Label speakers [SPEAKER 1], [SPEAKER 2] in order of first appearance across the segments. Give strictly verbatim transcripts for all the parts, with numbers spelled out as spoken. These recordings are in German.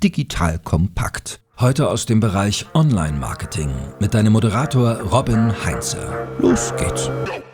[SPEAKER 1] Digital Kompakt. Heute aus dem Bereich Online-Marketing mit deinem Moderator Robin Heinze. Los geht's!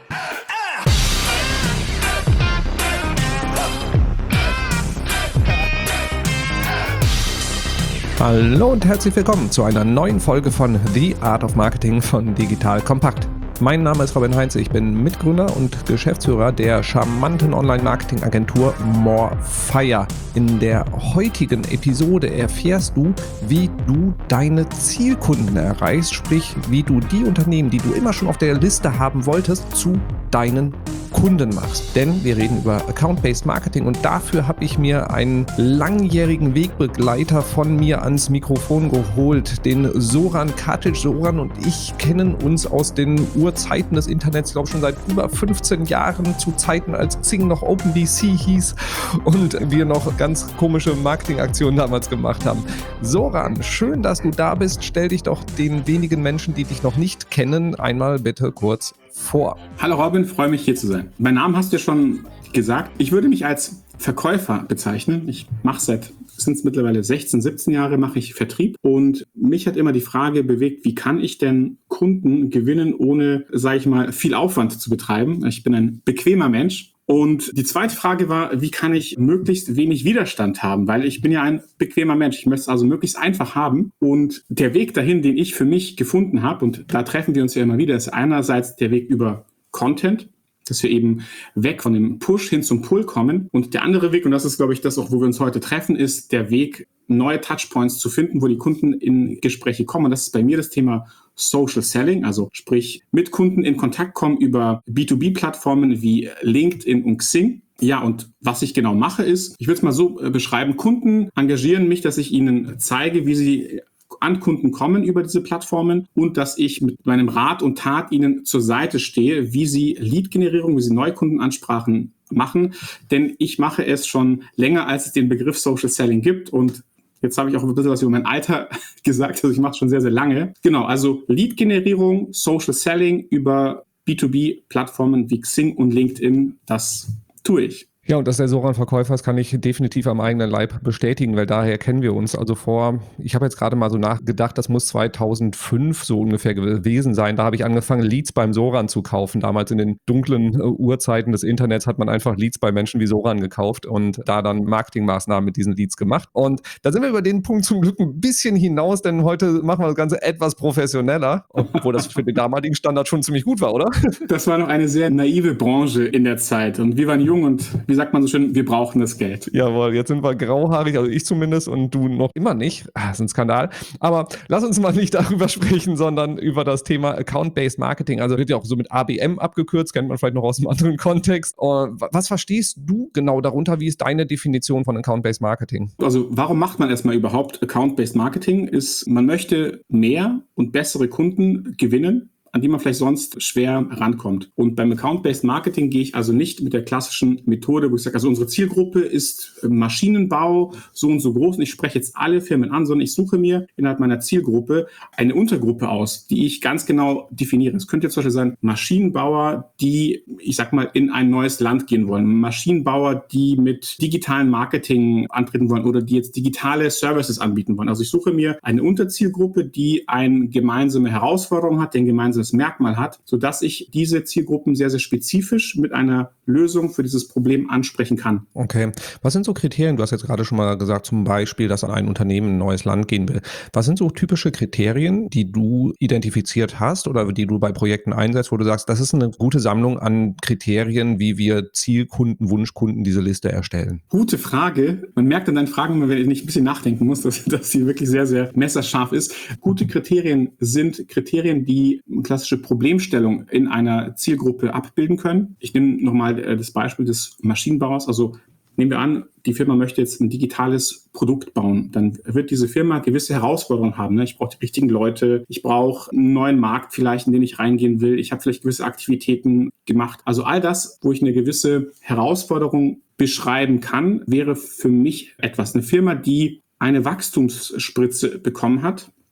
[SPEAKER 2] Hallo und herzlich willkommen zu einer neuen Folge von The Art of Marketing von Digital Kompakt. Mein Name ist Robin Heinze, ich bin Mitgründer und Geschäftsführer der charmanten Online-Marketing-Agentur Morefire. In der heutigen Episode erfährst du, wie du deine Zielkunden erreichst, sprich, wie du die Unternehmen, die du immer schon auf der Liste haben wolltest, zu deinen Kunden machst. Denn wir reden über Account-Based Marketing und dafür habe ich mir einen langjährigen Wegbegleiter von mir ans Mikrofon geholt, den Zoran Katic. Zoran und ich kennen uns aus den Urzeiten des Internets, ich glaube schon seit über fünfzehn Jahren, zu Zeiten, als Xing noch OpenDC hieß und wir noch ganz komische Marketingaktionen damals gemacht haben. Zoran, schön, dass du da bist. Stell dich doch den wenigen Menschen, die dich noch nicht kennen, einmal bitte kurz vor.
[SPEAKER 3] Hallo Robin, freue mich hier zu sein. Mein Name hast du ja schon gesagt. Ich würde mich als Verkäufer bezeichnen. Ich mache seit, sind es mittlerweile sechzehn, siebzehn Jahre, mache ich Vertrieb. Und mich hat immer die Frage bewegt, wie kann ich denn Kunden gewinnen, ohne, sage ich mal, viel Aufwand zu betreiben? Ich bin ein bequemer Mensch. Und die zweite Frage war, wie kann ich möglichst wenig Widerstand haben? Weil ich bin ja ein bequemer Mensch. Ich möchte es also möglichst einfach haben. Und der Weg dahin, den ich für mich gefunden habe, und da treffen wir uns ja immer wieder, ist einerseits der Weg über Content, dass wir eben weg von dem Push hin zum Pull kommen. Und der andere Weg, und das ist, glaube ich, das auch, wo wir uns heute treffen, ist der Weg, neue Touchpoints zu finden, wo die Kunden in Gespräche kommen. Und das ist bei mir das Thema Social Selling, also sprich mit Kunden in Kontakt kommen über B zwei B Plattformen wie LinkedIn und Xing. Ja, und was ich genau mache ist, ich würde es mal so beschreiben, Kunden engagieren mich, dass ich ihnen zeige, wie sie an Kunden kommen über diese Plattformen und dass ich mit meinem Rat und Tat ihnen zur Seite stehe, wie sie Lead-Generierung, wie sie Neukundenansprachen machen. Denn ich mache es schon länger, als es den Begriff Social Selling gibt, und jetzt habe ich auch ein bisschen was über mein Alter gesagt, also ich mache es schon sehr, sehr lange. Genau, also Lead-Generierung, Social Selling über B zwei B Plattformen wie Xing und LinkedIn, das tue ich.
[SPEAKER 2] Ja, und dass der Zoran Verkäufer ist, kann ich definitiv am eigenen Leib bestätigen, weil daher kennen wir uns. Also vor, ich habe jetzt gerade mal so nachgedacht, das muss zweitausendfünf so ungefähr gewesen sein. Da habe ich angefangen, Leads beim Zoran zu kaufen. Damals in den dunklen äh, Urzeiten des Internets hat man einfach Leads bei Menschen wie Zoran gekauft und da dann Marketingmaßnahmen mit diesen Leads gemacht. Und da sind wir über den Punkt zum Glück ein bisschen hinaus, denn heute machen wir das Ganze etwas professioneller, obwohl das für den damaligen Standard schon ziemlich gut war, oder?
[SPEAKER 3] Das war noch eine sehr naive Branche in der Zeit und wir waren jung und wir sagt man so schön, wir brauchen das Geld.
[SPEAKER 2] Jawohl, jetzt sind wir grauhaarig, also ich zumindest und du noch immer nicht. Ah, das ist ein Skandal. Aber lass uns mal nicht darüber sprechen, sondern über das Thema Account-Based Marketing. Also wird ja auch so mit A B M abgekürzt, kennt man vielleicht noch aus einem anderen Kontext. Was verstehst du genau darunter? Wie ist deine Definition von Account-Based Marketing?
[SPEAKER 3] Also warum macht man erstmal überhaupt Account-Based Marketing? Ist, man möchte mehr und bessere Kunden gewinnen, an die man vielleicht sonst schwer rankommt. Und beim Account-Based Marketing gehe ich also nicht mit der klassischen Methode, wo ich sage, also unsere Zielgruppe ist Maschinenbau, so und so groß und ich spreche jetzt alle Firmen an, sondern ich suche mir innerhalb meiner Zielgruppe eine Untergruppe aus, die ich ganz genau definiere. Es könnte jetzt zum Beispiel sein Maschinenbauer, die, ich sag mal, in ein neues Land gehen wollen. Maschinenbauer, die mit digitalen Marketing antreten wollen oder die jetzt digitale Services anbieten wollen. Also ich suche mir eine Unterzielgruppe, die eine gemeinsame Herausforderung hat, den gemeinsamen Merkmal hat, sodass ich diese Zielgruppen sehr, sehr spezifisch mit einer Lösung für dieses Problem ansprechen kann.
[SPEAKER 2] Okay. Was sind so Kriterien? Du hast jetzt gerade schon mal gesagt, zum Beispiel, dass ein Unternehmen in ein neues Land gehen will. Was sind so typische Kriterien, die du identifiziert hast oder die du bei Projekten einsetzt, wo du sagst, das ist eine gute Sammlung an Kriterien, wie wir Zielkunden, Wunschkunden diese Liste erstellen?
[SPEAKER 3] Gute Frage. Man merkt an deinen Fragen, wenn ich ein bisschen nachdenken muss, dass, dass sie wirklich sehr, sehr messerscharf ist. Gute Kriterien sind Kriterien, die klassische Problemstellung in einer Zielgruppe abbilden können. Ich nehme nochmal das Beispiel des Maschinenbauers. Also nehmen wir an, die Firma möchte jetzt ein digitales Produkt bauen. Dann wird diese Firma gewisse Herausforderungen haben. Ich brauche die richtigen Leute. Ich brauche einen neuen Markt vielleicht, in den ich reingehen will. Ich habe vielleicht gewisse Aktivitäten gemacht. Also all das, wo ich eine gewisse Herausforderung beschreiben kann, wäre für mich etwas. Eine Firma, die eine Wachstumsspritze bekommen hat,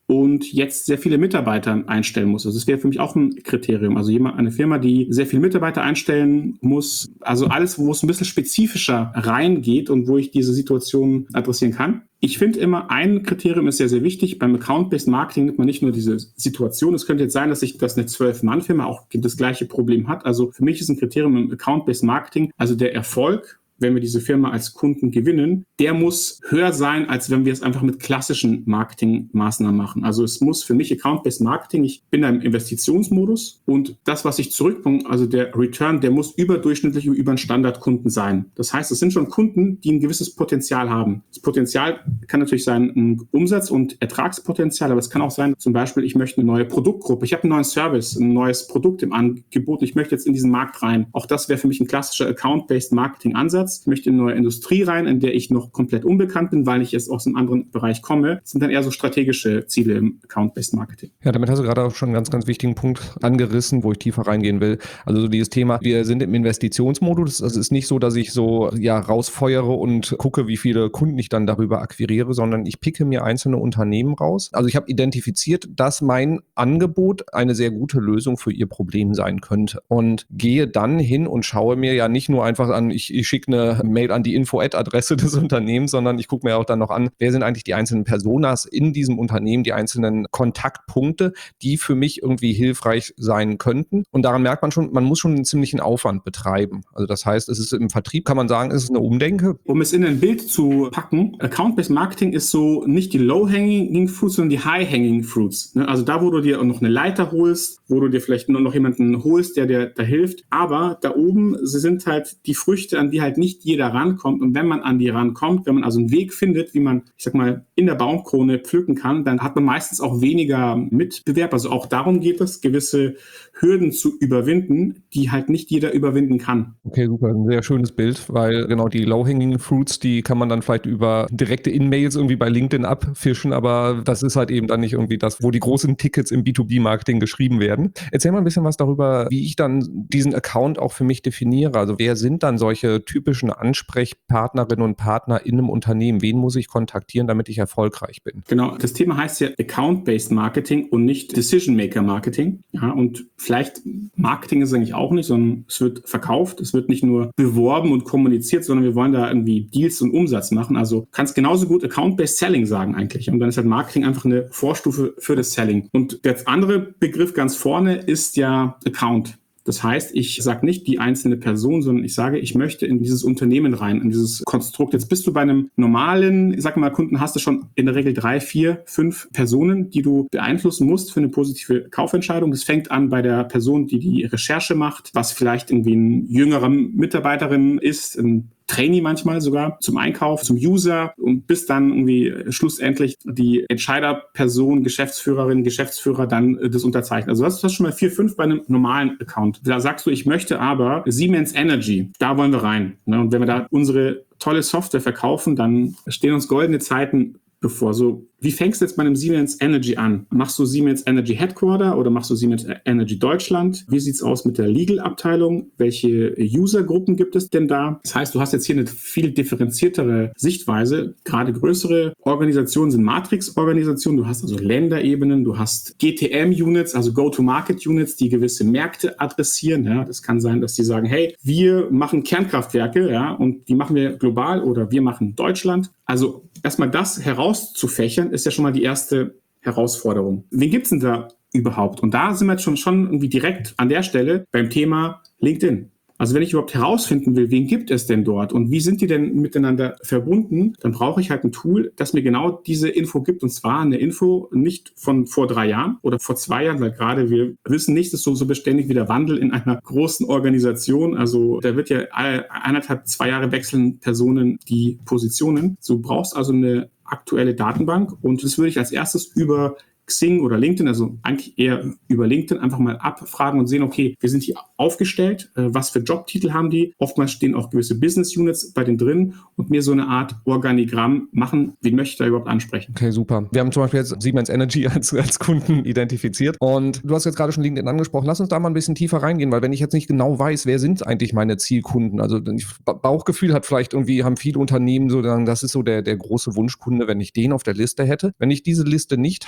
[SPEAKER 3] und jetzt sehr viele Mitarbeiter einstellen muss. Also das wäre für mich auch ein Kriterium. Also jemand, eine Firma, die sehr viele Mitarbeiter einstellen muss, also alles, wo es ein bisschen spezifischer reingeht und wo ich diese Situation adressieren kann. Ich finde immer, ein Kriterium ist sehr, sehr wichtig. Beim Account-Based Marketing nimmt man nicht nur diese Situation. Es könnte jetzt sein, dass ich, dass eine zwölf-Mann-Firma auch das gleiche Problem hat. Also für mich ist ein Kriterium im Account-Based Marketing, also der Erfolg, wenn wir diese Firma als Kunden gewinnen, der muss höher sein, als wenn wir es einfach mit klassischen Marketingmaßnahmen machen. Also es muss für mich Account-Based Marketing, ich bin da im Investitionsmodus und das, was ich zurückbringe, also der Return, der muss überdurchschnittlich über einen Standardkunden sein. Das heißt, es sind schon Kunden, die ein gewisses Potenzial haben. Das Potenzial kann natürlich sein ein Umsatz- und Ertragspotenzial, aber es kann auch sein, zum Beispiel, ich möchte eine neue Produktgruppe, ich habe einen neuen Service, ein neues Produkt im Angebot, ich möchte jetzt in diesen Markt rein. Auch das wäre für mich ein klassischer Account-Based Marketing-Ansatz. Ich möchte in eine neue Industrie rein, in der ich noch komplett unbekannt bin, weil ich jetzt aus einem anderen Bereich komme. Das sind dann eher so strategische Ziele im Account-Based Marketing.
[SPEAKER 2] Ja, damit hast du gerade auch schon einen ganz, ganz wichtigen Punkt angerissen, wo ich tiefer reingehen will. Also so dieses Thema, wir sind im Investitionsmodus. Also es ist nicht so, dass ich so ja rausfeuere und gucke, wie viele Kunden ich dann darüber akquiriere, sondern ich picke mir einzelne Unternehmen raus. Also ich habe identifiziert, dass mein Angebot eine sehr gute Lösung für ihr Problem sein könnte und gehe dann hin und schaue mir ja nicht nur einfach an, ich, ich schicke eine Mail an die Info-Ad-Adresse des Unternehmens, sondern ich gucke mir auch dann noch an, wer sind eigentlich die einzelnen Personas in diesem Unternehmen, die einzelnen Kontaktpunkte, die für mich irgendwie hilfreich sein könnten. Und daran merkt man schon, man muss schon einen ziemlichen Aufwand betreiben. Also das heißt, es ist im Vertrieb, kann man sagen, es ist eine Umdenke.
[SPEAKER 3] Um es in ein Bild zu packen, Account-Based Marketing ist so nicht die Low-Hanging Fruits, sondern die High-Hanging Fruits. Also da, wo du dir noch eine Leiter holst, wo du dir vielleicht nur noch jemanden holst, der dir da hilft. Aber da oben sind halt die Früchte, an die halt nicht jeder rankommt. Und wenn man an die rankommt, wenn man also einen Weg findet, wie man, ich sag mal, in der Baumkrone pflücken kann, dann hat man meistens auch weniger Mitbewerb. Also auch darum geht es, gewisse Hürden zu überwinden, die halt nicht jeder überwinden kann.
[SPEAKER 2] Okay, super. Ein sehr schönes Bild, weil genau die Low-Hanging Fruits, die kann man dann vielleicht über direkte In-Mails irgendwie bei LinkedIn abfischen, aber das ist halt eben dann nicht irgendwie das, wo die großen Tickets im B zwei B-Marketing geschrieben werden. Erzähl mal ein bisschen was darüber, wie ich dann diesen Account auch für mich definiere. Also wer sind dann solche typischen Ansprechpartnerinnen und Partner in einem Unternehmen? Wen muss ich kontaktieren, damit ich erfolgreich bin?
[SPEAKER 3] Genau, das Thema heißt ja Account-Based Marketing und nicht Decision-Maker-Marketing. Ja, und vielleicht Marketing ist es eigentlich auch nicht, sondern es wird verkauft, es wird nicht nur beworben und kommuniziert, sondern wir wollen da irgendwie Deals und Umsatz machen. Also kannst genauso gut Account-Based Selling sagen eigentlich. Und dann ist halt Marketing einfach eine Vorstufe für das Selling. Und der andere Begriff ganz vorne ist ja Account. Das heißt, ich sage nicht die einzelne Person, sondern ich sage, ich möchte in dieses Unternehmen rein, in dieses Konstrukt. Jetzt bist du bei einem normalen, ich sag mal, Kunden, hast du schon in der Regel drei, vier, fünf Personen, die du beeinflussen musst für eine positive Kaufentscheidung. Das fängt an bei der Person, die die Recherche macht, was vielleicht irgendwie ein jüngerer Mitarbeiterin ist, ein Trainee manchmal sogar, zum Einkauf, zum User und bis dann irgendwie schlussendlich die Entscheiderperson, Geschäftsführerin, Geschäftsführer dann das unterzeichnen. Also das ist schon mal vier, fünf bei einem normalen Account. Da sagst du, ich möchte aber Siemens Energy, da wollen wir rein. Und wenn wir da unsere tolle Software verkaufen, dann stehen uns goldene Zeiten bevor. So, wie fängst du jetzt bei einem Siemens Energy an? Machst du Siemens Energy Headquarter oder machst du Siemens Energy Deutschland? Wie sieht's aus mit der Legal-Abteilung? Welche Usergruppen gibt es denn da? Das heißt, du hast jetzt hier eine viel differenziertere Sichtweise. Gerade größere Organisationen sind Matrix-Organisationen. Du hast also Länderebenen, du hast G T M-Units, also Go-to-Market-Units, die gewisse Märkte adressieren. Ja, das kann sein, dass die sagen, hey, wir machen Kernkraftwerke, ja, und die machen wir global oder wir machen Deutschland. Also erstmal das herauszufächern, ist ja schon mal die erste Herausforderung. Wen gibt's denn da überhaupt? Und da sind wir jetzt schon, schon irgendwie direkt an der Stelle beim Thema LinkedIn. Also wenn ich überhaupt herausfinden will, wen gibt es denn dort und wie sind die denn miteinander verbunden, dann brauche ich halt ein Tool, das mir genau diese Info gibt. Und zwar eine Info nicht von vor drei Jahren oder vor zwei Jahren, weil gerade wir wissen nicht, es ist so, so beständig wie der Wandel in einer großen Organisation. Also da wird ja alle eineinhalb, zwei Jahre wechseln Personen die Positionen. Du brauchst also eine aktuelle Datenbank und das würde ich als erstes über Xing oder LinkedIn, also eigentlich eher über LinkedIn, einfach mal abfragen und sehen, okay, wir sind hier aufgestellt, äh, was für Jobtitel haben die? Oftmals stehen auch gewisse Business Units bei denen drin und mir so eine Art Organigramm machen, wen möchte ich da überhaupt ansprechen.
[SPEAKER 2] Okay, super. Wir haben zum Beispiel jetzt Siemens Energy als, als Kunden identifiziert und du hast jetzt gerade schon LinkedIn angesprochen. Lass uns da mal ein bisschen tiefer reingehen, weil wenn ich jetzt nicht genau weiß, wer sind eigentlich meine Zielkunden, also Bauchgefühl hat vielleicht irgendwie, haben viele Unternehmen so, das ist so der, der große Wunschkunde, wenn ich den auf der Liste hätte. Wenn ich diese Liste nicht habe,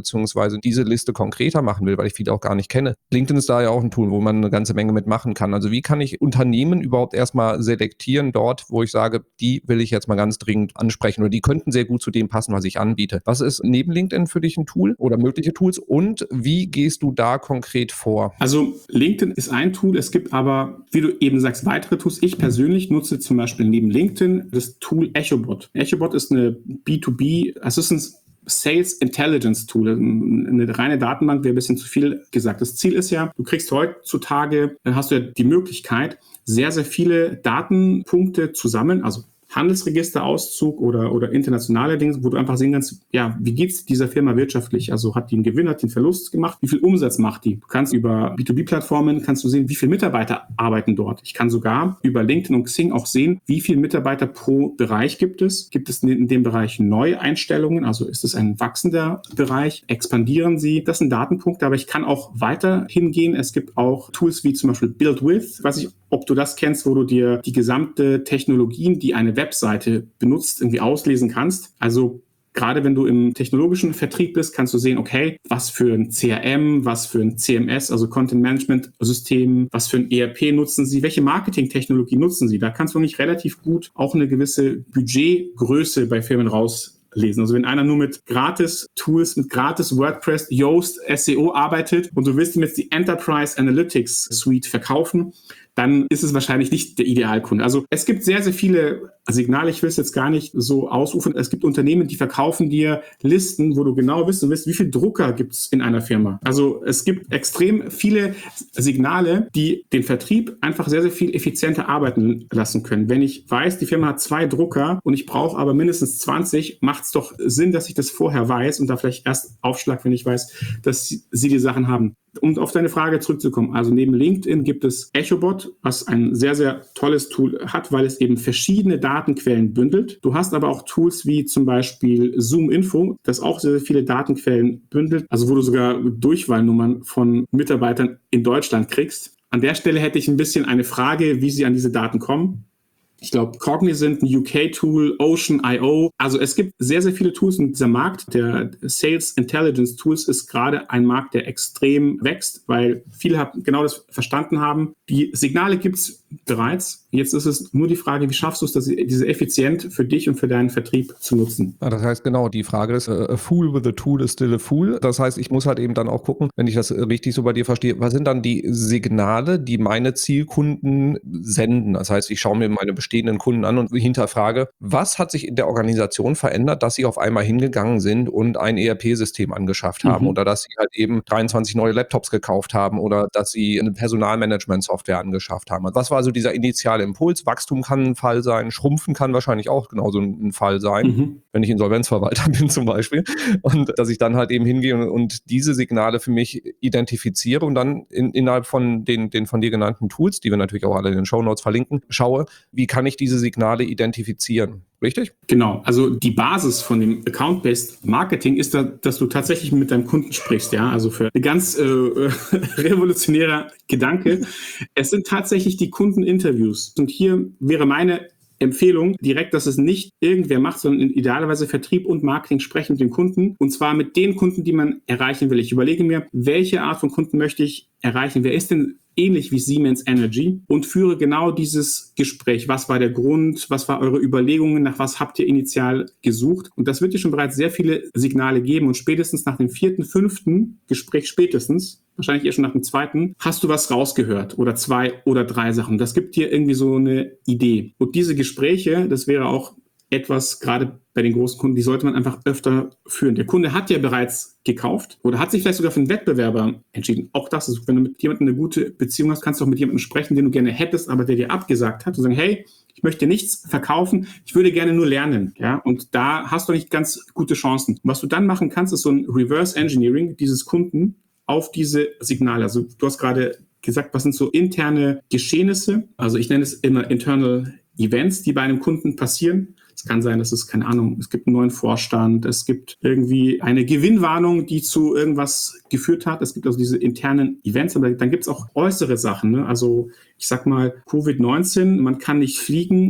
[SPEAKER 2] beziehungsweise diese Liste konkreter machen will, weil ich viele auch gar nicht kenne. LinkedIn ist da ja auch ein Tool, wo man eine ganze Menge mitmachen kann. Also wie kann ich Unternehmen überhaupt erstmal selektieren dort, wo ich sage, die will ich jetzt mal ganz dringend ansprechen oder die könnten sehr gut zu dem passen, was ich anbiete. Was ist neben LinkedIn für dich ein Tool oder mögliche Tools und wie gehst du da konkret vor?
[SPEAKER 3] Also LinkedIn ist ein Tool, es gibt aber, wie du eben sagst, weitere Tools. Ich persönlich nutze zum Beispiel neben LinkedIn das Tool EchoBot. EchoBot ist eine B zwei B Assistance Sales Intelligence Tool, eine reine Datenbank, wäre ein bisschen zu viel gesagt. Das Ziel ist ja, du kriegst heutzutage, dann hast du ja die Möglichkeit, sehr, sehr viele Datenpunkte zu sammeln, also Handelsregisterauszug oder, oder internationale Dinge, wo du einfach sehen kannst, ja, wie geht's dieser Firma wirtschaftlich? Also hat die einen Gewinn, hat die einen Verlust gemacht? Wie viel Umsatz macht die? Du kannst über B zwei B Plattformen kannst du sehen, wie viele Mitarbeiter arbeiten dort. Ich kann sogar über LinkedIn und Xing auch sehen, wie viele Mitarbeiter pro Bereich gibt es. Gibt es in dem Bereich Neueinstellungen? Also ist es ein wachsender Bereich? Expandieren sie? Das sind Datenpunkte, aber ich kann auch weiter hingehen. Es gibt auch Tools wie zum Beispiel Build With, weiß ich, ob du das kennst, wo du dir die gesamte Technologien, die eine Webseite benutzt, irgendwie auslesen kannst. Also gerade wenn du im technologischen Vertrieb bist, kannst du sehen, okay, was für ein C R M, was für ein C M S, also Content Management System, was für ein E R P nutzen sie, welche Marketingtechnologie nutzen sie. Da kannst du nicht relativ gut auch eine gewisse Budgetgröße bei Firmen raus lesen. Also wenn einer nur mit Gratis-Tools, mit gratis WordPress, Yoast, S E O arbeitet und du willst ihm jetzt die Enterprise Analytics Suite verkaufen, dann ist es wahrscheinlich nicht der Idealkunde. Also es gibt sehr, sehr viele Signale, ich will es jetzt gar nicht so ausrufen. Es gibt Unternehmen, die verkaufen dir Listen, wo du genau wissen willst, wie viel Drucker gibt es in einer Firma. Also es gibt extrem viele Signale, die den Vertrieb einfach sehr, sehr viel effizienter arbeiten lassen können. Wenn ich weiß, die Firma hat zwei Drucker und ich brauche aber mindestens zwanzig, macht es doch Sinn, dass ich das vorher weiß und da vielleicht erst aufschlag, wenn ich weiß, dass sie die Sachen haben. Um auf deine Frage zurückzukommen, also neben LinkedIn gibt es EchoBot, was ein sehr, sehr tolles Tool hat, weil es eben verschiedene Datenquellen bündelt. Du hast aber auch Tools wie zum Beispiel ZoomInfo, das auch sehr, sehr viele Datenquellen bündelt, also wo du sogar Durchwahlnummern von Mitarbeitern in Deutschland kriegst. An der Stelle hätte ich ein bisschen eine Frage, wie sie an diese Daten kommen. Ich glaube, Cognizant, ein U K-Tool, Ocean Punkt I O. Also es gibt sehr, sehr viele Tools und dieser Markt der Sales Intelligence Tools ist gerade ein Markt, der extrem wächst, weil viele genau das verstanden haben. Die Signale gibt es bereits. Jetzt ist es nur die Frage, wie schaffst du es, das, diese effizient für dich und für deinen Vertrieb zu nutzen?
[SPEAKER 2] Ja, das heißt genau, die Frage ist, a fool with a tool is still a fool. Das heißt, ich muss halt eben dann auch gucken, wenn ich das richtig so bei dir verstehe, was sind dann die Signale, die meine Zielkunden senden? Das heißt, ich schaue mir meine bestehenden Kunden an und hinterfrage, was hat sich in der Organisation verändert, dass sie auf einmal hingegangen sind und ein E R P-System angeschafft haben mhm. oder dass sie halt eben dreiundzwanzig neue Laptops gekauft haben oder dass sie eine Personalmanagement-Software angeschafft haben. Was war also dieser initiale Impuls? Wachstum kann ein Fall sein, Schrumpfen kann wahrscheinlich auch genauso ein Fall sein, mhm. wenn ich Insolvenzverwalter bin zum Beispiel. Und dass ich dann halt eben hingehe und, und diese Signale für mich identifiziere und dann in, innerhalb von den, den von dir genannten Tools, die wir natürlich auch alle in den Shownotes verlinken, schaue, wie kann ich diese Signale identifizieren. Richtig?
[SPEAKER 3] Genau. Also die Basis von dem Account-Based Marketing ist, da, dass du tatsächlich mit deinem Kunden sprichst. Ja, also für ein ganz äh, revolutionärer Gedanke. Es sind tatsächlich die Kundeninterviews. Und hier wäre meine Empfehlung direkt, dass es nicht irgendwer macht, sondern idealerweise Vertrieb und Marketing sprechen mit den Kunden. Und zwar mit den Kunden, die man erreichen will. Ich überlege mir, welche Art von Kunden möchte ich erreichen? Wer ist denn ähnlich wie Siemens Energy und führe genau dieses Gespräch. Was war der Grund? Was waren eure Überlegungen? Nach was habt ihr initial gesucht? Und das wird dir schon bereits sehr viele Signale geben und spätestens nach dem vierten, fünften Gespräch, spätestens, wahrscheinlich eher schon nach dem zweiten, hast du was rausgehört oder zwei oder drei Sachen. Das gibt dir irgendwie so eine Idee. Und diese Gespräche, das wäre auch etwas, gerade bei den großen Kunden, die sollte man einfach öfter führen. Der Kunde hat ja bereits gekauft oder hat sich vielleicht sogar für einen Wettbewerber entschieden. Auch das ist, wenn du mit jemandem eine gute Beziehung hast, kannst du auch mit jemandem sprechen, den du gerne hättest, aber der dir abgesagt hat und sagen, hey, ich möchte nichts verkaufen, ich würde gerne nur lernen. Ja? Und da hast du nicht ganz gute Chancen. Und was du dann machen kannst, ist so ein Reverse Engineering dieses Kunden auf diese Signale. Also du hast gerade gesagt, was sind so interne Geschehnisse? Also ich nenne es immer Internal Events, die bei einem Kunden passieren. Es kann sein, dass es, keine Ahnung, es gibt einen neuen Vorstand, es gibt irgendwie eine Gewinnwarnung, die zu irgendwas geführt hat. Es gibt also diese internen Events, aber dann gibt es auch äußere Sachen. Ne? Also ich sag mal, Covid neunzehn, man kann nicht fliegen.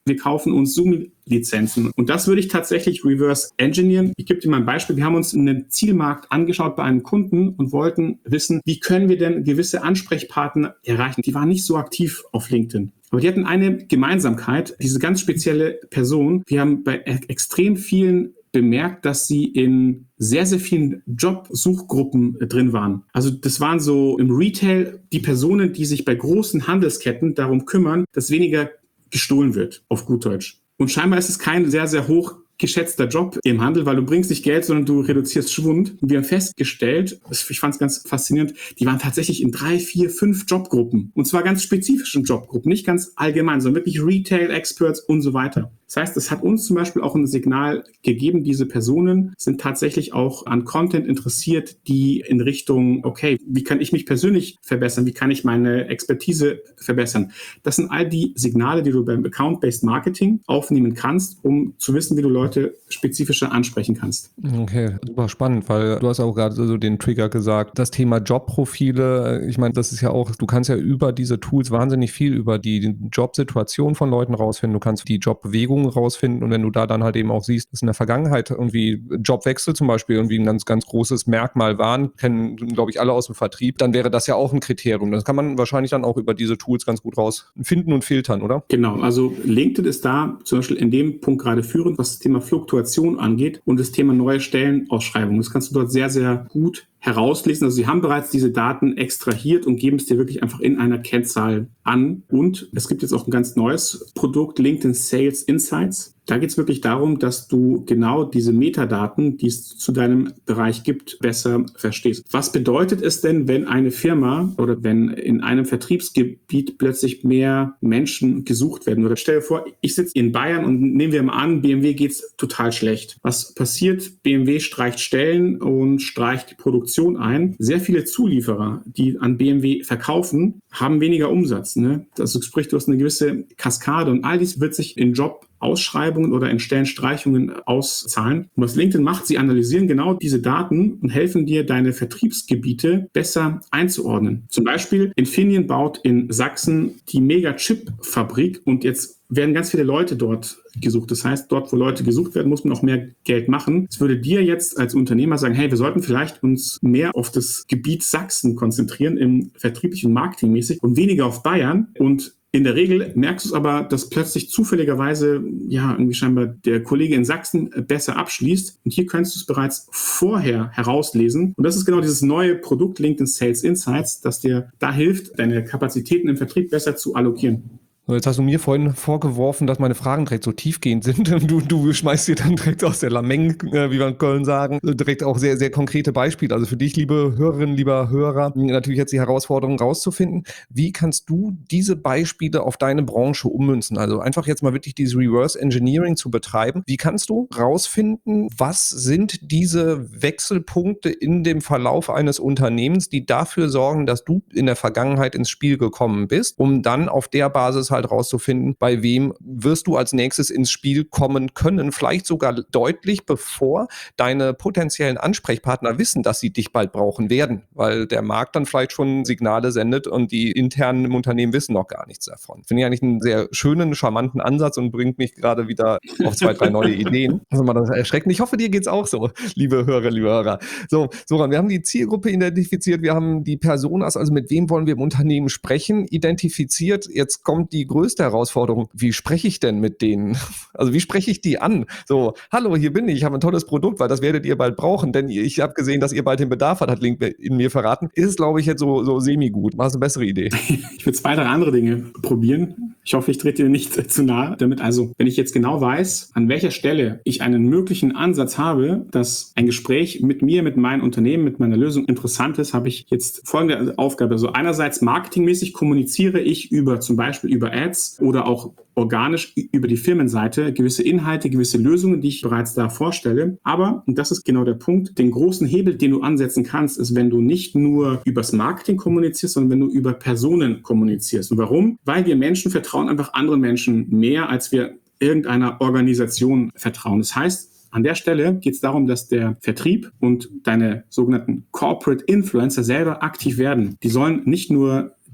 [SPEAKER 3] wir kaufen uns Zoom-Lizenzen. Und das würde ich tatsächlich reverse engineeren. Ich gebe dir mal ein Beispiel. Wir haben uns einen Zielmarkt angeschaut bei einem Kunden und wollten wissen, wie können wir denn gewisse Ansprechpartner erreichen. Die waren nicht so aktiv auf LinkedIn. Aber die hatten eine Gemeinsamkeit, diese ganz spezielle Person. Wir haben bei extrem vielen bemerkt, dass sie in sehr, sehr vielen Jobsuchgruppen drin waren. Also das waren so im Retail die Personen, die sich bei großen Handelsketten darum kümmern, dass weniger gestohlen wird, auf gut Deutsch. Und scheinbar ist es kein sehr, sehr hoch geschätzter Job im Handel, weil du bringst nicht Geld, sondern du reduzierst Schwund. Und wir haben festgestellt, ich fand es ganz faszinierend, die waren tatsächlich in drei, vier, fünf Jobgruppen. Und zwar ganz spezifischen Jobgruppen, nicht ganz allgemein, sondern wirklich Retail-Experts und so weiter. Das heißt, es hat uns zum Beispiel auch ein Signal gegeben, diese Personen sind tatsächlich auch an Content interessiert, die in Richtung, okay, wie kann ich mich persönlich verbessern? Wie kann ich meine Expertise verbessern? Das sind all die Signale, die du beim Account-Based Marketing aufnehmen kannst, um zu wissen, wie du Leute spezifischer ansprechen kannst.
[SPEAKER 2] Okay, super spannend, weil du hast auch gerade so den Trigger gesagt, das Thema Jobprofile, ich meine, das ist ja auch, du kannst ja über diese Tools wahnsinnig viel über die Jobsituation von Leuten rausfinden, du kannst die Jobbewegung rausfinden und wenn du da dann halt eben auch siehst, dass in der Vergangenheit irgendwie Jobwechsel zum Beispiel irgendwie ein ganz, ganz großes Merkmal waren, kennen, glaube ich, alle aus dem Vertrieb, dann wäre das ja auch ein Kriterium. Das kann man wahrscheinlich dann auch über diese Tools ganz gut rausfinden und filtern, oder?
[SPEAKER 3] Genau, also LinkedIn ist da zum Beispiel in dem Punkt gerade führend, was das Thema Fluktuation angeht und das Thema neue Stellenausschreibungen. Das kannst du dort sehr, sehr gut herauslesen. Also sie haben bereits diese Daten extrahiert und geben es dir wirklich einfach in einer Kennzahl an. Und es gibt jetzt auch ein ganz neues Produkt, LinkedIn Sales Insights. Da geht es wirklich darum, dass du genau diese Metadaten, die es zu deinem Bereich gibt, besser verstehst. Was bedeutet es denn, wenn eine Firma oder wenn in einem Vertriebsgebiet plötzlich mehr Menschen gesucht werden? Oder stell dir vor, ich sitze in Bayern und nehmen wir mal an, B M W geht es total schlecht. Was passiert? B M W streicht Stellen und streicht die Produktion ein. Sehr viele Zulieferer, die an B M W verkaufen, haben weniger Umsatz. Ne? Also sprich, du hast eine gewisse Kaskade und all dies wird sich in Job Ausschreibungen oder in Stellenstreichungen auszahlen. Und was LinkedIn macht, sie analysieren genau diese Daten und helfen dir, deine Vertriebsgebiete besser einzuordnen. Zum Beispiel Infineon baut in Sachsen die Mega-Chip-Fabrik und jetzt werden ganz viele Leute dort gesucht. Das heißt, dort, wo Leute gesucht werden, muss man auch mehr Geld machen. Es würde dir jetzt als Unternehmer sagen, hey, wir sollten vielleicht uns mehr auf das Gebiet Sachsen konzentrieren, im vertrieblichen Marketingmäßig und weniger auf Bayern. Und in der Regel merkst du es aber, dass plötzlich zufälligerweise ja irgendwie scheinbar der Kollege in Sachsen besser abschließt. Und hier kannst du es bereits vorher herauslesen. Und das ist genau dieses neue Produkt LinkedIn Sales Insights, das dir da hilft, deine Kapazitäten im Vertrieb besser zu allokieren.
[SPEAKER 2] Jetzt hast du mir vorhin vorgeworfen, dass meine Fragen direkt so tiefgehend sind. Du, du schmeißt dir dann direkt aus der Lameng, äh, wie wir in Köln sagen, direkt auch sehr, sehr konkrete Beispiele. Also für dich, liebe Hörerinnen, lieber Hörer, natürlich jetzt die Herausforderung rauszufinden. Wie kannst du diese Beispiele auf deine Branche ummünzen? Also einfach jetzt mal wirklich dieses Reverse Engineering zu betreiben. Wie kannst du rausfinden, was sind diese Wechselpunkte in dem Verlauf eines Unternehmens, die dafür sorgen, dass du in der Vergangenheit ins Spiel gekommen bist, um dann auf der Basis halt rauszufinden, bei wem wirst du als nächstes ins Spiel kommen können, vielleicht sogar deutlich bevor deine potenziellen Ansprechpartner wissen, dass sie dich bald brauchen werden, weil der Markt dann vielleicht schon Signale sendet und die internen im Unternehmen wissen noch gar nichts davon. Finde ich eigentlich einen sehr schönen, charmanten Ansatz und bringt mich gerade wieder auf zwei, drei neue Ideen. Also mal das erschreckend. Ich hoffe, dir geht's auch so, liebe Hörer, liebe Hörer. So, Soran, wir haben die Zielgruppe identifiziert, wir haben die Personas, also mit wem wollen wir im Unternehmen sprechen, identifiziert. Jetzt kommt die größte Herausforderung. Wie spreche ich denn mit denen? Also wie spreche ich die an? So, hallo, hier bin ich, ich habe ein tolles Produkt, weil das werdet ihr bald brauchen, denn ich habe gesehen, dass ihr bald den Bedarf habt, hat LinkedIn mir verraten. Ist es, glaube ich, jetzt so, so semi-gut. War es eine bessere Idee?
[SPEAKER 3] Ich will zwei, drei andere Dinge probieren. Ich hoffe, ich trete dir nicht zu nahe damit. Also, wenn ich jetzt genau weiß, an welcher Stelle ich einen möglichen Ansatz habe, dass ein Gespräch mit mir, mit meinem Unternehmen, mit meiner Lösung interessant ist, habe ich jetzt folgende Aufgabe. Also einerseits marketingmäßig kommuniziere ich über zum Beispiel über Ads oder auch organisch über die Firmenseite gewisse Inhalte, gewisse Lösungen, die ich bereits da vorstelle. Aber, und das ist genau der Punkt, den großen Hebel, den du ansetzen kannst, ist, wenn du nicht nur übers Marketing kommunizierst, sondern wenn du über Personen kommunizierst. Und warum? Weil wir Menschen vertrauen einfach anderen Menschen mehr, als wir irgendeiner Organisation vertrauen. Das heißt, an der Stelle geht es darum, dass der Vertrieb und deine sogenannten Corporate Influencer selber aktiv werden. Die sollen nicht nur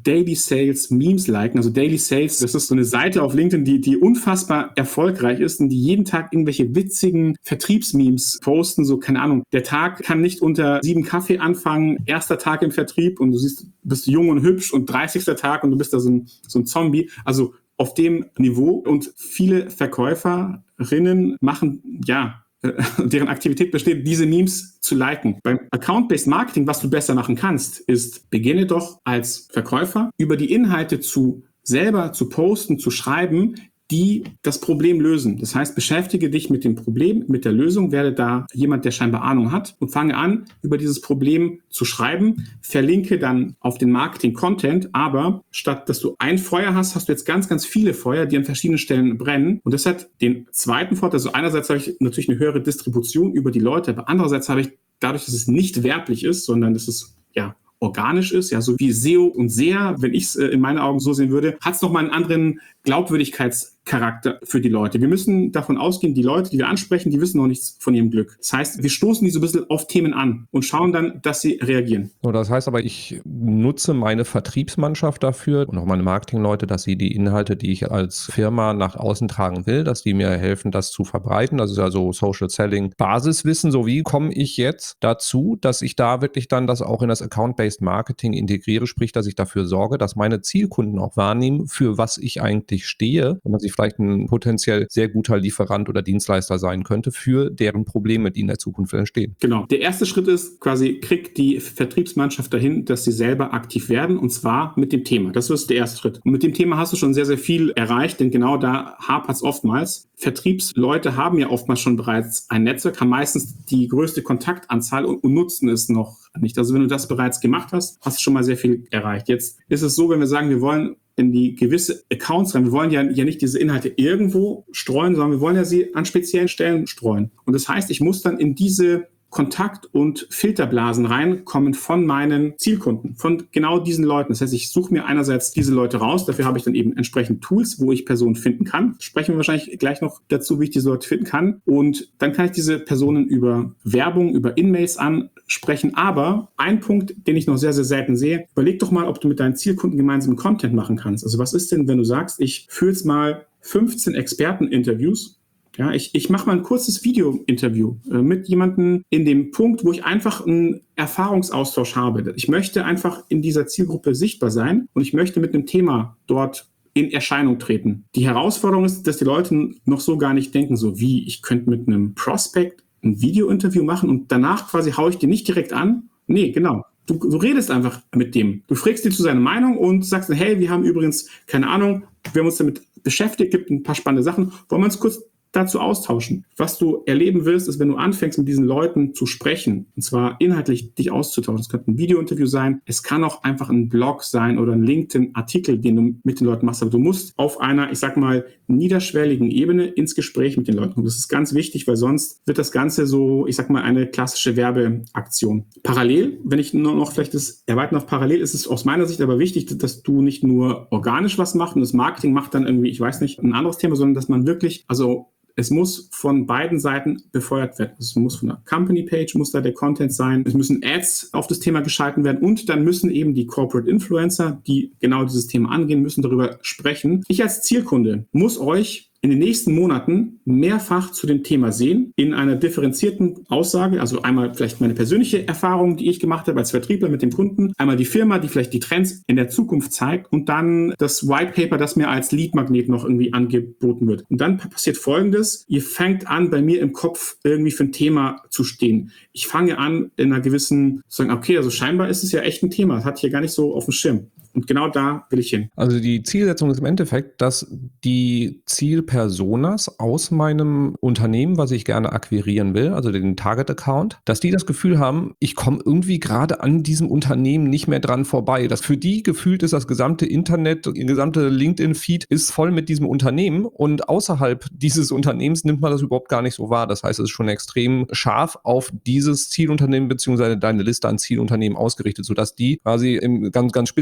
[SPEAKER 3] Daily Sales Memes liken. Also Daily Sales, das ist so eine Seite auf LinkedIn, die, die unfassbar erfolgreich ist und die jeden Tag irgendwelche witzigen Vertriebsmemes posten. So, keine Ahnung, der Tag kann nicht unter sieben Kaffee anfangen, erster Tag im Vertrieb und du siehst, bist jung und hübsch und dreißigster Tag und du bist da so ein, so ein Zombie. Also auf dem Niveau, und viele Verkäuferinnen machen, ja, deren Aktivität besteht, diese Memes zu liken. Beim Account-Based Marketing, was du besser machen kannst, ist, beginne doch als Verkäufer über die Inhalte zu selber zu posten, zu schreiben, die das Problem lösen. Das heißt, beschäftige dich mit dem Problem, mit der Lösung, werde da jemand, der scheinbar Ahnung hat, und fange an, über dieses Problem zu schreiben, verlinke dann auf den Marketing-Content, aber statt dass du ein Feuer hast, hast du jetzt ganz, ganz viele Feuer, die an verschiedenen Stellen brennen, und das hat den zweiten Vorteil. Also einerseits habe ich natürlich eine höhere Distribution über die Leute, aber andererseits habe ich dadurch, dass es nicht werblich ist, sondern dass es, ja, organisch ist, ja, so wie S E O und S E A, wenn ich es äh, in meinen Augen so sehen würde, hat es nochmal einen anderen Glaubwürdigkeitscharakter für die Leute. Wir müssen davon ausgehen, die Leute, die wir ansprechen, die wissen noch nichts von ihrem Glück. Das heißt, wir stoßen die so ein bisschen auf Themen an und schauen dann, dass sie reagieren.
[SPEAKER 2] So, das heißt aber, ich nutze meine Vertriebsmannschaft dafür und auch meine Marketingleute, dass sie die Inhalte, die ich als Firma nach außen tragen will, dass die mir helfen, das zu verbreiten. Das ist ja so Social Selling Basiswissen. So, wie komme ich jetzt dazu, dass ich da wirklich dann das auch in das Account-Based Marketing integriere, sprich, dass ich dafür sorge, dass meine Zielkunden auch wahrnehmen, für was ich eigentlich stehe und dass ich vielleicht ein potenziell sehr guter Lieferant oder Dienstleister sein könnte für deren Probleme, die in der Zukunft entstehen.
[SPEAKER 3] Genau. Der erste Schritt ist quasi, kriegt die Vertriebsmannschaft dahin, dass sie selber aktiv werden, und zwar mit dem Thema. Das ist der erste Schritt. Und mit dem Thema hast du schon sehr, sehr viel erreicht, denn genau da hapert es oftmals. Vertriebsleute haben ja oftmals schon bereits ein Netzwerk, haben meistens die größte Kontaktanzahl und, und nutzen es noch nicht. Also wenn du das bereits gemacht hast, hast du schon mal sehr viel erreicht. Jetzt ist es so, wenn wir sagen, wir wollen in die gewisse Accounts rein. Wir wollen ja, ja nicht diese Inhalte irgendwo streuen, sondern wir wollen ja sie an speziellen Stellen streuen. Und das heißt, ich muss dann in diese Kontakt- und Filterblasen reinkommen von meinen Zielkunden, von genau diesen Leuten. Das heißt, ich suche mir einerseits diese Leute raus, dafür habe ich dann eben entsprechend Tools, wo ich Personen finden kann. Sprechen wir wahrscheinlich gleich noch dazu, wie ich diese Leute finden kann. Und dann kann ich diese Personen über Werbung, über In-Mails ansprechen. Aber ein Punkt, den ich noch sehr, sehr selten sehe, überleg doch mal, ob du mit deinen Zielkunden gemeinsam Content machen kannst. Also was ist denn, wenn du sagst, ich führe jetzt mal fünfzehn Experten-Interviews. Ja, ich, ich mache mal ein kurzes Video-Interview äh, mit jemandem in dem Punkt, wo ich einfach einen Erfahrungsaustausch habe. Ich möchte einfach in dieser Zielgruppe sichtbar sein und ich möchte mit einem Thema dort in Erscheinung treten. Die Herausforderung ist, dass die Leute noch so gar nicht denken, so wie, ich könnte mit einem Prospect ein Video-Interview machen und danach quasi haue ich den nicht direkt an. Nee, genau. Du, du redest einfach mit dem. Du fragst ihn zu seiner Meinung und sagst, hey, wir haben übrigens, keine Ahnung, wir haben uns damit beschäftigt, gibt ein paar spannende Sachen. Wollen wir uns kurz dazu austauschen? Was du erleben wirst, ist, wenn du anfängst, mit diesen Leuten zu sprechen, und zwar inhaltlich dich auszutauschen. Es könnte ein Video-Interview sein, es kann auch einfach ein Blog sein oder ein LinkedIn-Artikel, den du mit den Leuten machst, aber du musst auf einer, ich sag mal, niederschwelligen Ebene ins Gespräch mit den Leuten. Und das ist ganz wichtig, weil sonst wird das Ganze so, ich sag mal, eine klassische Werbeaktion. Parallel, wenn ich nur noch vielleicht das erweitern auf parallel, ist es aus meiner Sicht aber wichtig, dass du nicht nur organisch was machst und das Marketing macht dann irgendwie, ich weiß nicht, ein anderes Thema, sondern dass man wirklich, also es muss von beiden Seiten befeuert werden. Es muss von der Company-Page, muss da der Content sein. Es müssen Ads auf das Thema geschalten werden und dann müssen eben die Corporate Influencer, die genau dieses Thema angehen, müssen darüber sprechen. Ich als Zielkunde muss euch in den nächsten Monaten mehrfach zu dem Thema sehen, in einer differenzierten Aussage, also einmal vielleicht meine persönliche Erfahrung, die ich gemacht habe als Vertriebler mit dem Kunden, einmal die Firma, die vielleicht die Trends in der Zukunft zeigt und dann das White Paper, das mir als Lead-Magnet noch irgendwie angeboten wird. Und dann passiert Folgendes, ihr fängt an, bei mir im Kopf irgendwie für ein Thema zu stehen. Ich fange an, in einer gewissen, sagen, okay, also scheinbar ist es ja echt ein Thema, das hatte ich ja gar nicht so auf dem Schirm. Und genau da will ich hin.
[SPEAKER 2] Also die Zielsetzung ist im Endeffekt, dass die Zielpersonas aus meinem Unternehmen, was ich gerne akquirieren will, also den Target-Account, dass die das Gefühl haben, ich komme irgendwie gerade an diesem Unternehmen nicht mehr dran vorbei. Dass für die gefühlt ist, das gesamte Internet, der gesamte LinkedIn-Feed ist voll mit diesem Unternehmen und außerhalb dieses Unternehmens nimmt man das überhaupt gar nicht so wahr. Das heißt, es ist schon extrem scharf auf dieses Zielunternehmen beziehungsweise deine Liste an Zielunternehmen ausgerichtet, sodass die quasi im, ganz, ganz spitz gesagt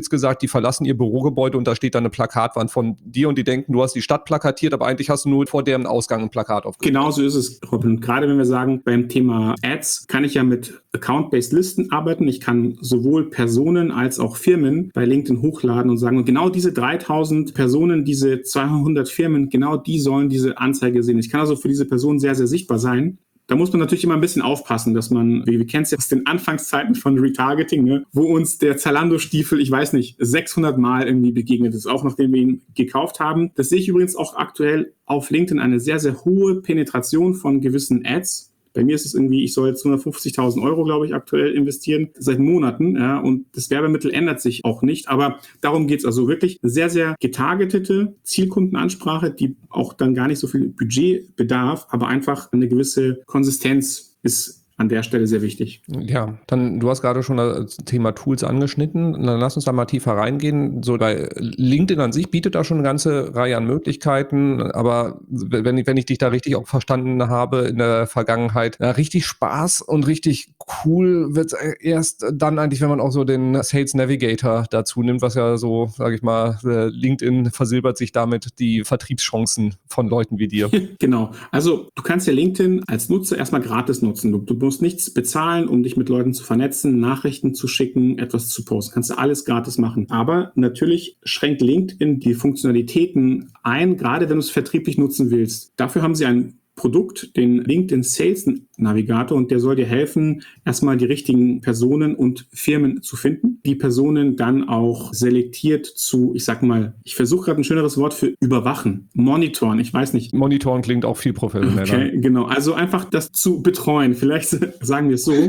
[SPEAKER 2] die verlassen ihr Bürogebäude und da steht dann eine Plakatwand von dir und die denken, du hast die Stadt plakatiert, aber eigentlich hast du nur vor deren Ausgang ein Plakat aufgestellt.
[SPEAKER 3] Genau so ist es, Robin. Und gerade wenn wir sagen, beim Thema Ads kann ich ja mit Account-Based Listen arbeiten. Ich kann sowohl Personen als auch Firmen bei LinkedIn hochladen und sagen, und genau diese dreitausend Personen, diese zweihundert Firmen, genau die sollen diese Anzeige sehen. Ich kann also für diese Person sehr, sehr sichtbar sein. Da muss man natürlich immer ein bisschen aufpassen, dass man, wie wir kennen es ja aus den Anfangszeiten von Retargeting, ne, wo uns der Zalando-Stiefel, ich weiß nicht, sechshundert Mal irgendwie begegnet ist, auch nachdem wir ihn gekauft haben. Das sehe ich übrigens auch aktuell auf LinkedIn, eine sehr, sehr hohe Penetration von gewissen Ads. Bei mir ist es irgendwie, ich soll jetzt hundertfünfzigtausend Euro, glaube ich, aktuell investieren, seit Monaten. Ja, und das Werbemittel ändert sich auch nicht. Aber darum geht es also wirklich sehr, sehr getargetete Zielkundenansprache, die auch dann gar nicht so viel Budget bedarf, aber einfach eine gewisse Konsistenz ist an der Stelle sehr wichtig.
[SPEAKER 2] Ja, dann, du hast gerade schon das Thema Tools angeschnitten. Dann lass uns da mal tiefer reingehen. So, bei LinkedIn an sich bietet da schon eine ganze Reihe an Möglichkeiten. Aber wenn ich, wenn ich dich da richtig auch verstanden habe in der Vergangenheit, ja, richtig Spaß und richtig cool wird es erst dann eigentlich, wenn man auch so den Sales Navigator dazu nimmt, was ja so, sage ich mal, LinkedIn versilbert sich damit die Vertriebschancen von Leuten wie dir.
[SPEAKER 3] Genau. Also du kannst ja LinkedIn als Nutzer erstmal gratis nutzen. Du, du musst nichts bezahlen, um dich mit Leuten zu vernetzen, Nachrichten zu schicken, etwas zu posten. Kannst du alles gratis machen. Aber natürlich schränkt LinkedIn die Funktionalitäten ein, gerade wenn du es vertrieblich nutzen willst. Dafür haben sie ein Produkt, den LinkedIn Sales Navigator, und der soll dir helfen, erstmal die richtigen Personen und Firmen zu finden. Die Personen dann auch selektiert zu, ich sag mal, ich versuche gerade ein schöneres Wort für überwachen, monitoren, ich weiß nicht.
[SPEAKER 2] Monitoren klingt auch viel professioneller.
[SPEAKER 3] Okay, genau. Also einfach das zu betreuen, vielleicht sagen wir es so,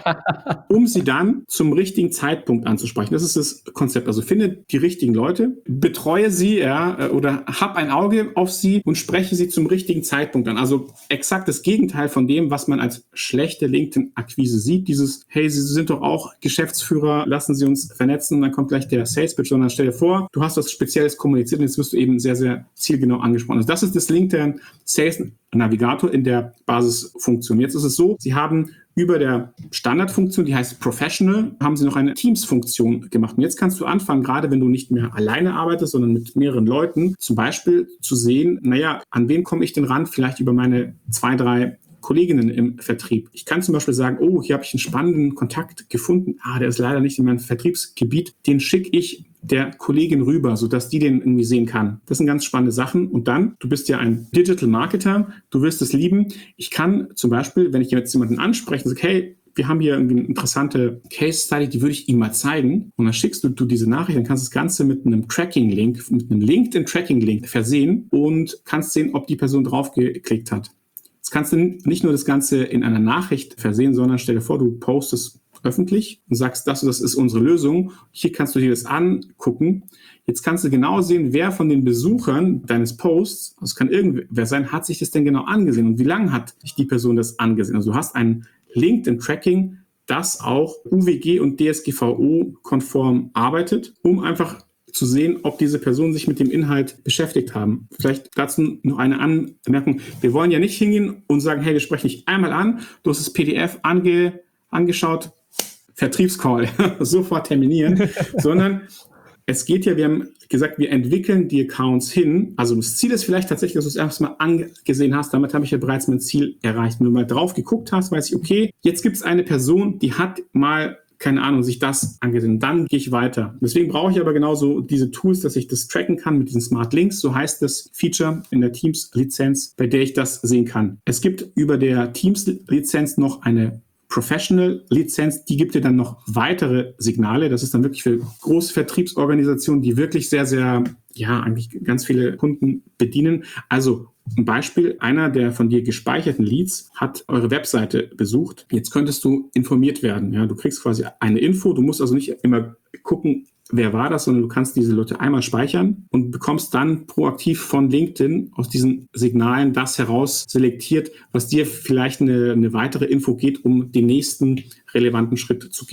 [SPEAKER 3] um sie dann zum richtigen Zeitpunkt anzusprechen. Das ist das Konzept. Also finde die richtigen Leute, betreue sie, ja, oder hab ein Auge auf sie und spreche sie zum richtigen Zeitpunkt an. Also exakt das Gegenteil von dem, was man als schlechte LinkedIn-Akquise sieht. Dieses, hey, Sie sind doch auch Geschäftsführer, lassen Sie uns vernetzen, und dann kommt gleich der Sales-Pitch, sondern stell dir vor, du hast was Spezielles kommuniziert und jetzt wirst du eben sehr, sehr zielgenau angesprochen. Also das ist das LinkedIn Sales Navigator in der Basisfunktion. Jetzt ist es so, Sie haben über der Standardfunktion, die heißt Professional, haben sie noch eine Teams-Funktion gemacht. Und jetzt kannst du anfangen, gerade wenn du nicht mehr alleine arbeitest, sondern mit mehreren Leuten, zum Beispiel zu sehen, naja, an wen komme ich denn ran? Vielleicht über meine zwei, drei Kolleginnen im Vertrieb. Ich kann zum Beispiel sagen, oh, hier habe ich einen spannenden Kontakt gefunden. Ah, der ist leider nicht in meinem Vertriebsgebiet. Den schicke ich der Kollegin rüber, sodass die den irgendwie sehen kann. Das sind ganz spannende Sachen. Und dann, du bist ja ein Digital Marketer, du wirst es lieben. Ich kann zum Beispiel, wenn ich jetzt jemanden anspreche und sage, hey, wir haben hier irgendwie eine interessante Case Study, die würde ich ihm mal zeigen. Und dann schickst du, du diese Nachricht, dann kannst du das Ganze mit einem Tracking-Link, mit einem LinkedIn-Tracking-Link versehen und kannst sehen, ob die Person draufgeklickt hat. Jetzt kannst du nicht nur das Ganze in einer Nachricht versehen, sondern stell dir vor, du postest öffentlich und sagst, das und das ist unsere Lösung. Hier kannst du dir das angucken. Jetzt kannst du genau sehen, wer von den Besuchern deines Posts, das kann irgendwer sein, hat sich das denn genau angesehen und wie lange hat sich die Person das angesehen. Also du hast ein LinkedIn-Tracking, das auch U W G und D S G V O-konform arbeitet, um einfach zu sehen, ob diese Personen sich mit dem Inhalt beschäftigt haben. Vielleicht dazu noch eine Anmerkung. Wir wollen ja nicht hingehen und sagen, hey, wir sprechen dich einmal an, du hast das P D F ange, angeschaut, Vertriebscall, sofort terminieren, sondern es geht ja, wir haben gesagt, wir entwickeln die Accounts hin. Also das Ziel ist vielleicht tatsächlich, dass du es erstmal angesehen hast. Damit habe ich ja bereits mein Ziel erreicht. Wenn du mal drauf geguckt hast, weiß ich, okay, jetzt gibt es eine Person, die hat mal, keine Ahnung, sich das angesehen. Dann gehe ich weiter. Deswegen brauche ich aber genauso diese Tools, dass ich das tracken kann mit diesen Smart Links. So heißt das Feature in der Teams-Lizenz, bei der ich das sehen kann. Es gibt über der Teams-Lizenz noch eine Professional-Lizenz, die gibt dir dann noch weitere Signale. Das ist dann wirklich für große Vertriebsorganisationen, die wirklich sehr, sehr, ja, eigentlich ganz viele Kunden bedienen. Also ein Beispiel, einer der von dir gespeicherten Leads hat eure Webseite besucht. Jetzt könntest du informiert werden. Ja, du kriegst quasi eine Info. Du musst also nicht immer gucken, wer war das, sondern du kannst diese Leute einmal speichern und bekommst dann proaktiv von LinkedIn aus diesen Signalen das heraus selektiert, was dir vielleicht eine, eine weitere Info geht, um den nächsten relevanten Schritt zu gehen.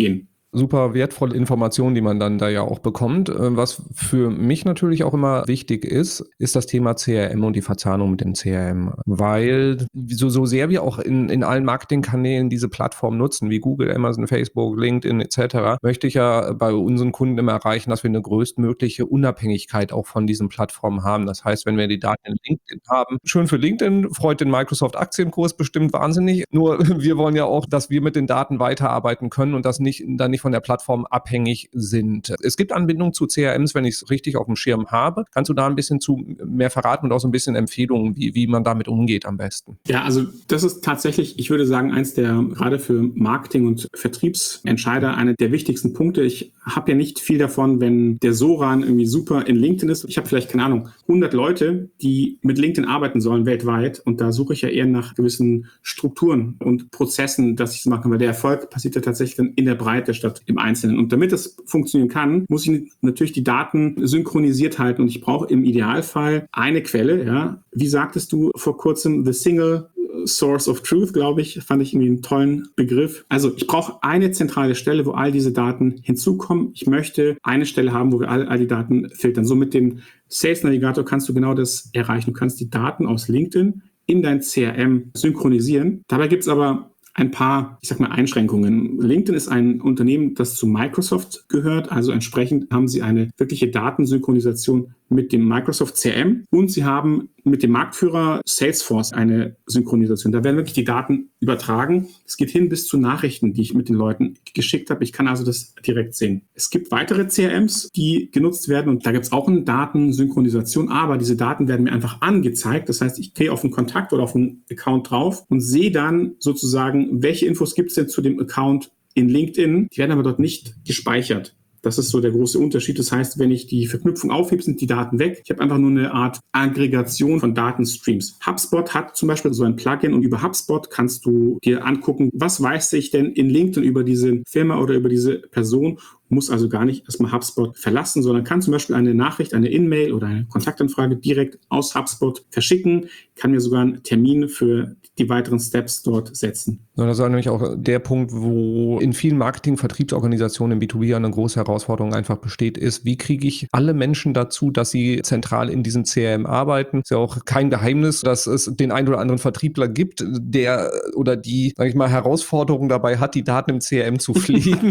[SPEAKER 2] Super wertvolle Informationen, die man dann da ja auch bekommt. Was für mich natürlich auch immer wichtig ist, ist das Thema C R M und die Verzahnung mit dem C R M. Weil so, so sehr wir auch in, in allen Marketingkanälen diese Plattform nutzen, wie Google, Amazon, Facebook, LinkedIn et cetera, möchte ich ja bei unseren Kunden immer erreichen, dass wir eine größtmögliche Unabhängigkeit auch von diesen Plattformen haben. Das heißt, wenn wir die Daten in LinkedIn haben, schön für LinkedIn, freut den Microsoft-Aktienkurs bestimmt wahnsinnig. Nur wir wollen ja auch, dass wir mit den Daten weiterarbeiten können und das nicht dann nicht von der Plattform abhängig sind. Es gibt Anbindungen zu C R Ms, wenn ich es richtig auf dem Schirm habe. Kannst du da ein bisschen zu mehr verraten und auch so ein bisschen Empfehlungen, wie, wie man damit umgeht am besten?
[SPEAKER 3] Ja, also das ist tatsächlich, ich würde sagen, eins der gerade für Marketing- und Vertriebsentscheider eine der wichtigsten Punkte. Ich habe ja nicht viel davon, wenn der Soran irgendwie super in LinkedIn ist. Ich habe vielleicht, keine Ahnung, hundert Leute, die mit LinkedIn arbeiten sollen weltweit und da suche ich ja eher nach gewissen Strukturen und Prozessen, dass ich es mache, weil der Erfolg passiert ja tatsächlich dann in der Breite statt im Einzelnen. Und damit das funktionieren kann, muss ich natürlich die Daten synchronisiert halten und ich brauche im Idealfall eine Quelle. Ja, wie sagtest du vor kurzem, the single Source of Truth, glaube ich, fand ich irgendwie einen tollen Begriff. Also ich brauche eine zentrale Stelle, wo all diese Daten hinzukommen. Ich möchte eine Stelle haben, wo wir all, all die Daten filtern. So mit dem Sales Navigator kannst du genau das erreichen. Du kannst die Daten aus LinkedIn in dein C R M synchronisieren. Dabei gibt es aber ein paar, ich sag mal, Einschränkungen. LinkedIn ist ein Unternehmen, das zu Microsoft gehört, also entsprechend haben sie eine wirkliche Datensynchronisation mit dem Microsoft C R M und sie haben mit dem Marktführer Salesforce eine Synchronisation. Da werden wirklich die Daten übertragen. Es geht hin bis zu Nachrichten, die ich mit den Leuten geschickt habe. Ich kann also das direkt sehen. Es gibt weitere C R Ms, die genutzt werden und da gibt es auch eine Datensynchronisation, aber diese Daten werden mir einfach angezeigt. Das heißt, ich gehe auf einen Kontakt oder auf einen Account drauf und sehe dann sozusagen, welche Infos gibt es denn zu dem Account in LinkedIn. Die werden aber dort nicht gespeichert. Das ist so der große Unterschied. Das heißt, wenn ich die Verknüpfung aufhebe, sind die Daten weg. Ich habe einfach nur eine Art Aggregation von Datenstreams. HubSpot hat zum Beispiel so ein Plugin und über HubSpot kannst du dir angucken, was weiß ich denn in LinkedIn über diese Firma oder über diese Person. Muss also gar nicht erstmal HubSpot verlassen, sondern kann zum Beispiel eine Nachricht, eine In-Mail oder eine Kontaktanfrage direkt aus HubSpot verschicken, kann mir sogar einen Termin für die weiteren Steps dort setzen.
[SPEAKER 2] Ja, das ist nämlich auch der Punkt, wo in vielen Marketing-Vertriebsorganisationen im B zwei B eine große Herausforderung einfach besteht, ist, wie kriege ich alle Menschen dazu, dass sie zentral in diesem C R M arbeiten? Ist ja auch kein Geheimnis, dass es den einen oder anderen Vertriebler gibt, der oder die, sage ich mal, Herausforderungen dabei hat, die Daten im C R M zu pflegen.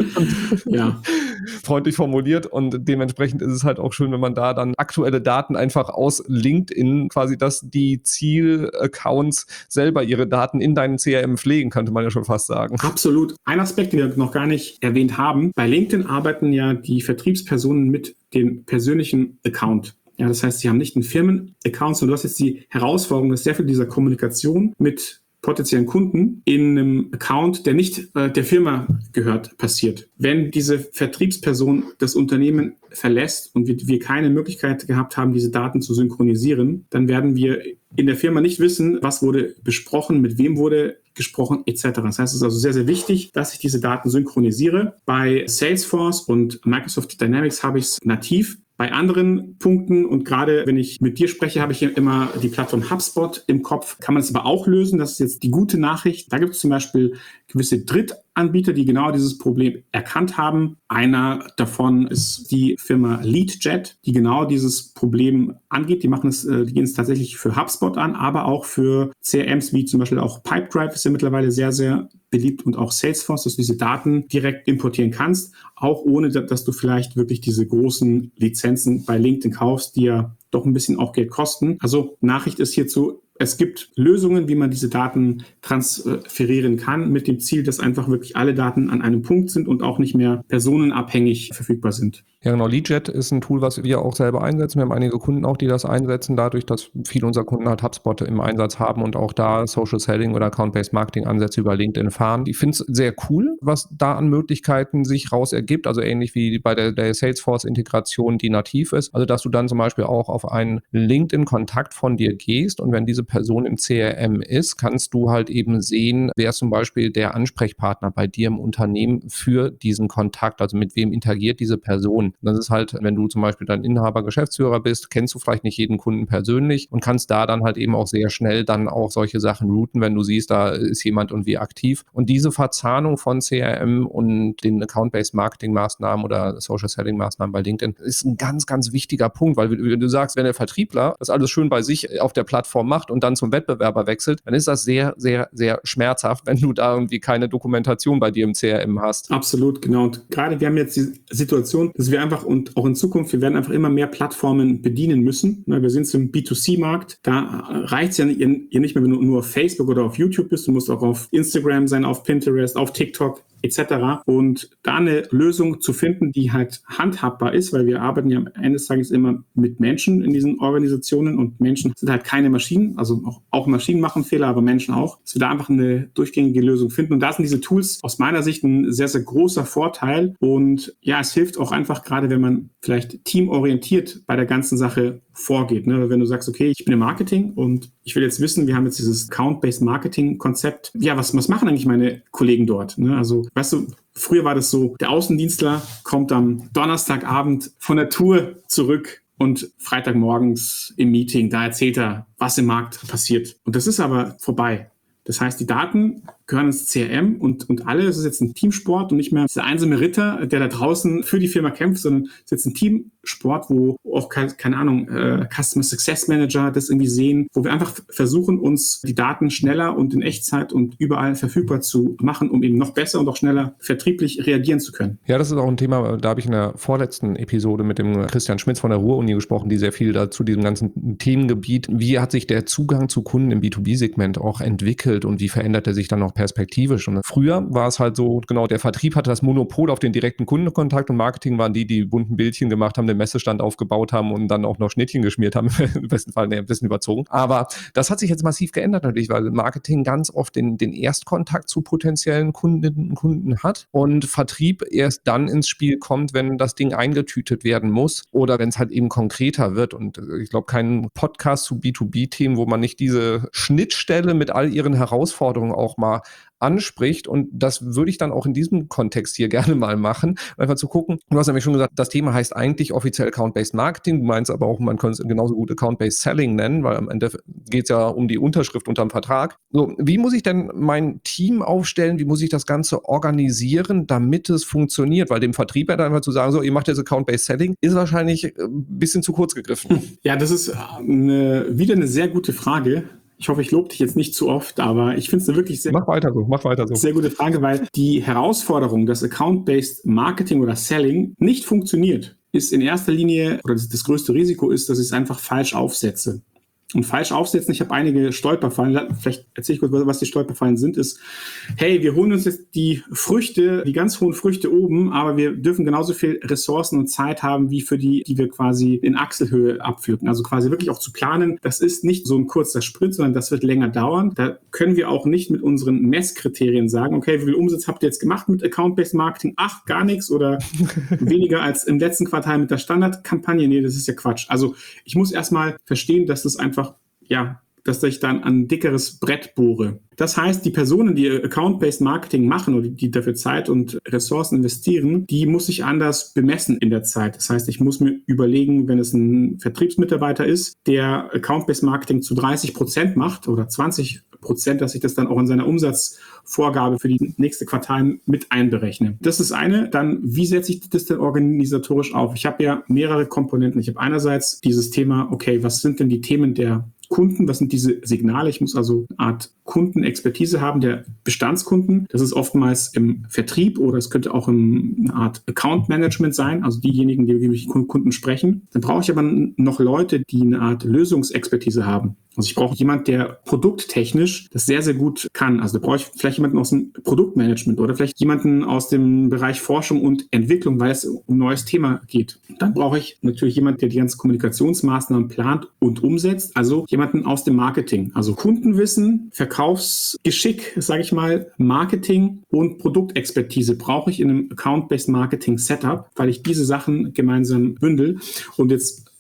[SPEAKER 3] Ja.
[SPEAKER 2] Freundlich formuliert und dementsprechend ist es halt auch schön, wenn man da dann aktuelle Daten einfach aus LinkedIn quasi, dass die Zielaccounts selber ihre Daten in deinen C R M pflegen, könnte man ja schon fast sagen.
[SPEAKER 3] Absolut. Ein Aspekt, den wir noch gar nicht erwähnt haben, bei LinkedIn arbeiten ja die Vertriebspersonen mit dem persönlichen Account. Ja, das heißt, sie haben nicht einen Firmen-Account, sondern du hast jetzt die Herausforderung, dass sehr viel dieser Kommunikation mit potenziellen Kunden in einem Account, der nicht äh, der Firma gehört, passiert. Wenn diese Vertriebsperson das Unternehmen verlässt und wir, wir keine Möglichkeit gehabt haben, diese Daten zu synchronisieren, dann werden wir in der Firma nicht wissen, was wurde besprochen, mit wem wurde gesprochen, et cetera. Das heißt, es ist also sehr, sehr wichtig, dass ich diese Daten synchronisiere. Bei Salesforce und Microsoft Dynamics habe ich es nativ. Bei anderen Punkten und gerade wenn ich mit dir spreche, habe ich ja immer die Plattform HubSpot im Kopf. Kann man es aber auch lösen? Das ist jetzt die gute Nachricht. Da gibt es zum Beispiel gewisse Drittanbieter, die genau dieses Problem erkannt haben. Einer davon ist die Firma LeadJet, die genau dieses Problem angeht. Die machen es, die gehen es tatsächlich für HubSpot an, aber auch für C R Ms wie zum Beispiel auch Pipedrive ist ja mittlerweile sehr, sehr beliebt und auch Salesforce, dass du diese Daten direkt importieren kannst, auch ohne, dass du vielleicht wirklich diese großen Lizenzen bei LinkedIn kaufst, die ja doch ein bisschen auch Geld kosten. Also Nachricht ist hierzu, es gibt Lösungen, wie man diese Daten transferieren kann, mit dem Ziel, dass einfach wirklich alle Daten an einem Punkt sind und auch nicht mehr personenabhängig verfügbar sind.
[SPEAKER 2] Ja, genau. LeadJet ist ein Tool, was wir auch selber einsetzen. Wir haben einige Kunden auch, die das einsetzen, dadurch, dass viele unserer Kunden halt HubSpot im Einsatz haben und auch da Social Selling oder Account-Based Marketing-Ansätze über LinkedIn fahren. Ich finde es sehr cool, was da an Möglichkeiten sich raus ergibt, also ähnlich wie bei der, der Salesforce-Integration, die nativ ist. Also, dass du dann zum Beispiel auch auf einen LinkedIn-Kontakt von dir gehst und wenn diese Person im C R M ist, kannst du halt eben sehen, wer zum Beispiel der Ansprechpartner bei dir im Unternehmen für diesen Kontakt, also mit wem interagiert diese Person. Das ist halt, wenn du zum Beispiel dann Inhaber, Geschäftsführer bist, kennst du vielleicht nicht jeden Kunden persönlich und kannst da dann halt eben auch sehr schnell dann auch solche Sachen routen, wenn du siehst, da ist jemand irgendwie aktiv. Und diese Verzahnung von C R M und den Account-Based Marketing-Maßnahmen oder Social-Selling-Maßnahmen bei LinkedIn ist ein ganz, ganz wichtiger Punkt, weil wenn du sagst, wenn der Vertriebler das alles schön bei sich auf der Plattform macht und dann zum Wettbewerber wechselt, dann ist das sehr, sehr, sehr schmerzhaft, wenn du da irgendwie keine Dokumentation bei dir im C R M hast.
[SPEAKER 3] Absolut, genau. Und gerade wir haben jetzt die Situation, dass wir einfach und auch in Zukunft, wir werden einfach immer mehr Plattformen bedienen müssen. Wir sind im B zwei C-Markt, da reicht es ja nicht mehr, wenn du nur auf Facebook oder auf YouTube bist, du musst auch auf Instagram sein, auf Pinterest, auf TikTok et cetera. Und da eine Lösung zu finden, die halt handhabbar ist, weil wir arbeiten ja am Ende des Tages immer mit Menschen in diesen Organisationen und Menschen sind halt keine Maschinen, also auch, auch Maschinen machen Fehler, aber Menschen auch, dass wir da einfach eine durchgängige Lösung finden. Und da sind diese Tools aus meiner Sicht ein sehr, sehr großer Vorteil. Und ja, es hilft auch einfach gerade, wenn man vielleicht teamorientiert bei der ganzen Sache vorgeht. Ne? Wenn du sagst, okay, ich bin im Marketing und ich will jetzt wissen, wir haben jetzt dieses Account-Based Marketing-Konzept. Ja, was, was machen eigentlich meine Kollegen dort? Ne? Also, weißt du, früher war das so, der Außendienstler kommt am Donnerstagabend von der Tour zurück und Freitagmorgens im Meeting, da erzählt er, was im Markt passiert. Und das ist aber vorbei. Das heißt, die Daten gehören ins C R M und, und alle, es ist jetzt ein Teamsport und nicht mehr dieser einsame Ritter, der da draußen für die Firma kämpft, sondern es ist jetzt ein Teamsport, wo auch, keine, keine Ahnung, äh, Customer Success Manager das irgendwie sehen, wo wir einfach versuchen, uns die Daten schneller und in Echtzeit und überall verfügbar zu machen, um eben noch besser und auch schneller vertrieblich reagieren zu können.
[SPEAKER 2] Ja, das ist auch ein Thema, da habe ich in der vorletzten Episode mit dem Christian Schmitz von der Ruhr-Uni gesprochen, die sehr viel da zu diesem ganzen Themengebiet, wie hat sich der Zugang zu Kunden im B zwei B-Segment auch entwickelt und wie verändert er sich dann noch perspektivisch. Und früher war es halt so, genau, der Vertrieb hatte das Monopol auf den direkten Kundenkontakt und Marketing waren die, die bunten Bildchen gemacht haben, den Messestand aufgebaut haben und dann auch noch Schnittchen geschmiert haben, im besten Fall, ne, ein bisschen überzogen. Aber das hat sich jetzt massiv geändert natürlich, weil Marketing ganz oft den, den Erstkontakt zu potenziellen Kundinnen und Kunden hat und Vertrieb erst dann ins Spiel kommt, wenn das Ding eingetütet werden muss oder wenn es halt eben konkreter wird. Und ich glaube, kein Podcast zu B zwei B-Themen, wo man nicht diese Schnittstelle mit all ihren Herausforderungen auch mal anspricht und das würde ich dann auch in diesem Kontext hier gerne mal machen, einfach zu gucken, du hast nämlich schon gesagt, das Thema heißt eigentlich offiziell Account-Based Marketing, du meinst aber auch, man könnte es genauso gut Account-Based Selling nennen, weil am Ende geht es ja um die Unterschrift unterm Vertrag. So, wie muss ich denn mein Team aufstellen, wie muss ich das Ganze organisieren, damit es funktioniert, weil dem Vertrieb ja dann einfach zu sagen, so, ihr macht jetzt Account-Based Selling, ist wahrscheinlich ein bisschen zu kurz gegriffen.
[SPEAKER 3] Ja, das ist eine, wieder eine sehr gute Frage. Ich hoffe, ich lobe dich jetzt nicht zu oft, aber ich finde es eine wirklich sehr,
[SPEAKER 2] mach weiter so, mach weiter so.
[SPEAKER 3] sehr gute Frage, weil die Herausforderung, dass Account-Based Marketing oder Selling nicht funktioniert, ist in erster Linie, oder das, das größte Risiko ist, dass ich es einfach falsch aufsetze. Und falsch aufsetzen, ich habe einige Stolperfallen, vielleicht erzähle ich kurz, was die Stolperfallen sind, ist, hey, wir holen uns jetzt die Früchte, die ganz hohen Früchte oben, aber wir dürfen genauso viel Ressourcen und Zeit haben, wie für die, die wir quasi in Achselhöhe abpflücken. Also quasi wirklich auch zu planen, das ist nicht so ein kurzer Sprint, sondern das wird länger dauern. Da können wir auch nicht mit unseren Messkriterien sagen, okay, wie viel Umsatz habt ihr jetzt gemacht mit Account-Based Marketing? Ach, gar nichts oder weniger als im letzten Quartal mit der Standardkampagne? Nee, das ist ja Quatsch. Also ich muss erstmal verstehen, dass das einfach ja, dass ich dann ein dickeres Brett bohre. Das heißt, die Personen, die Account-Based Marketing machen oder die dafür Zeit und Ressourcen investieren, die muss ich anders bemessen in der Zeit. Das heißt, ich muss mir überlegen, wenn es ein Vertriebsmitarbeiter ist, der Account-Based Marketing zu dreißig Prozent macht oder zwanzig Prozent, dass ich das dann auch in seiner Umsatzvorgabe für die nächste Quartal mit einberechne. Das ist eine. Dann, wie setze ich das denn organisatorisch auf? Ich habe ja mehrere Komponenten. Ich habe einerseits dieses Thema, okay, was sind denn die Themen der Kunden, was sind diese Signale? Ich muss also eine Art Kundenexpertise haben, der Bestandskunden. Das ist oftmals im Vertrieb oder es könnte auch eine Art Account Management sein, also diejenigen, die mit Kunden sprechen. Dann brauche ich aber noch Leute, die eine Art Lösungsexpertise haben. Also ich brauche jemanden, der produkttechnisch das sehr, sehr gut kann. Also da brauche ich vielleicht jemanden aus dem Produktmanagement oder vielleicht jemanden aus dem Bereich Forschung und Entwicklung, weil es um ein neues Thema geht. Dann brauche ich natürlich jemanden, der die ganzen Kommunikationsmaßnahmen plant und umsetzt. Also jemanden aus dem Marketing. Also Kundenwissen, Verkaufsgeschick, sage ich mal, Marketing und Produktexpertise brauche ich in einem Account-Based Marketing Setup, weil ich diese Sachen gemeinsam bündel. Und jetzt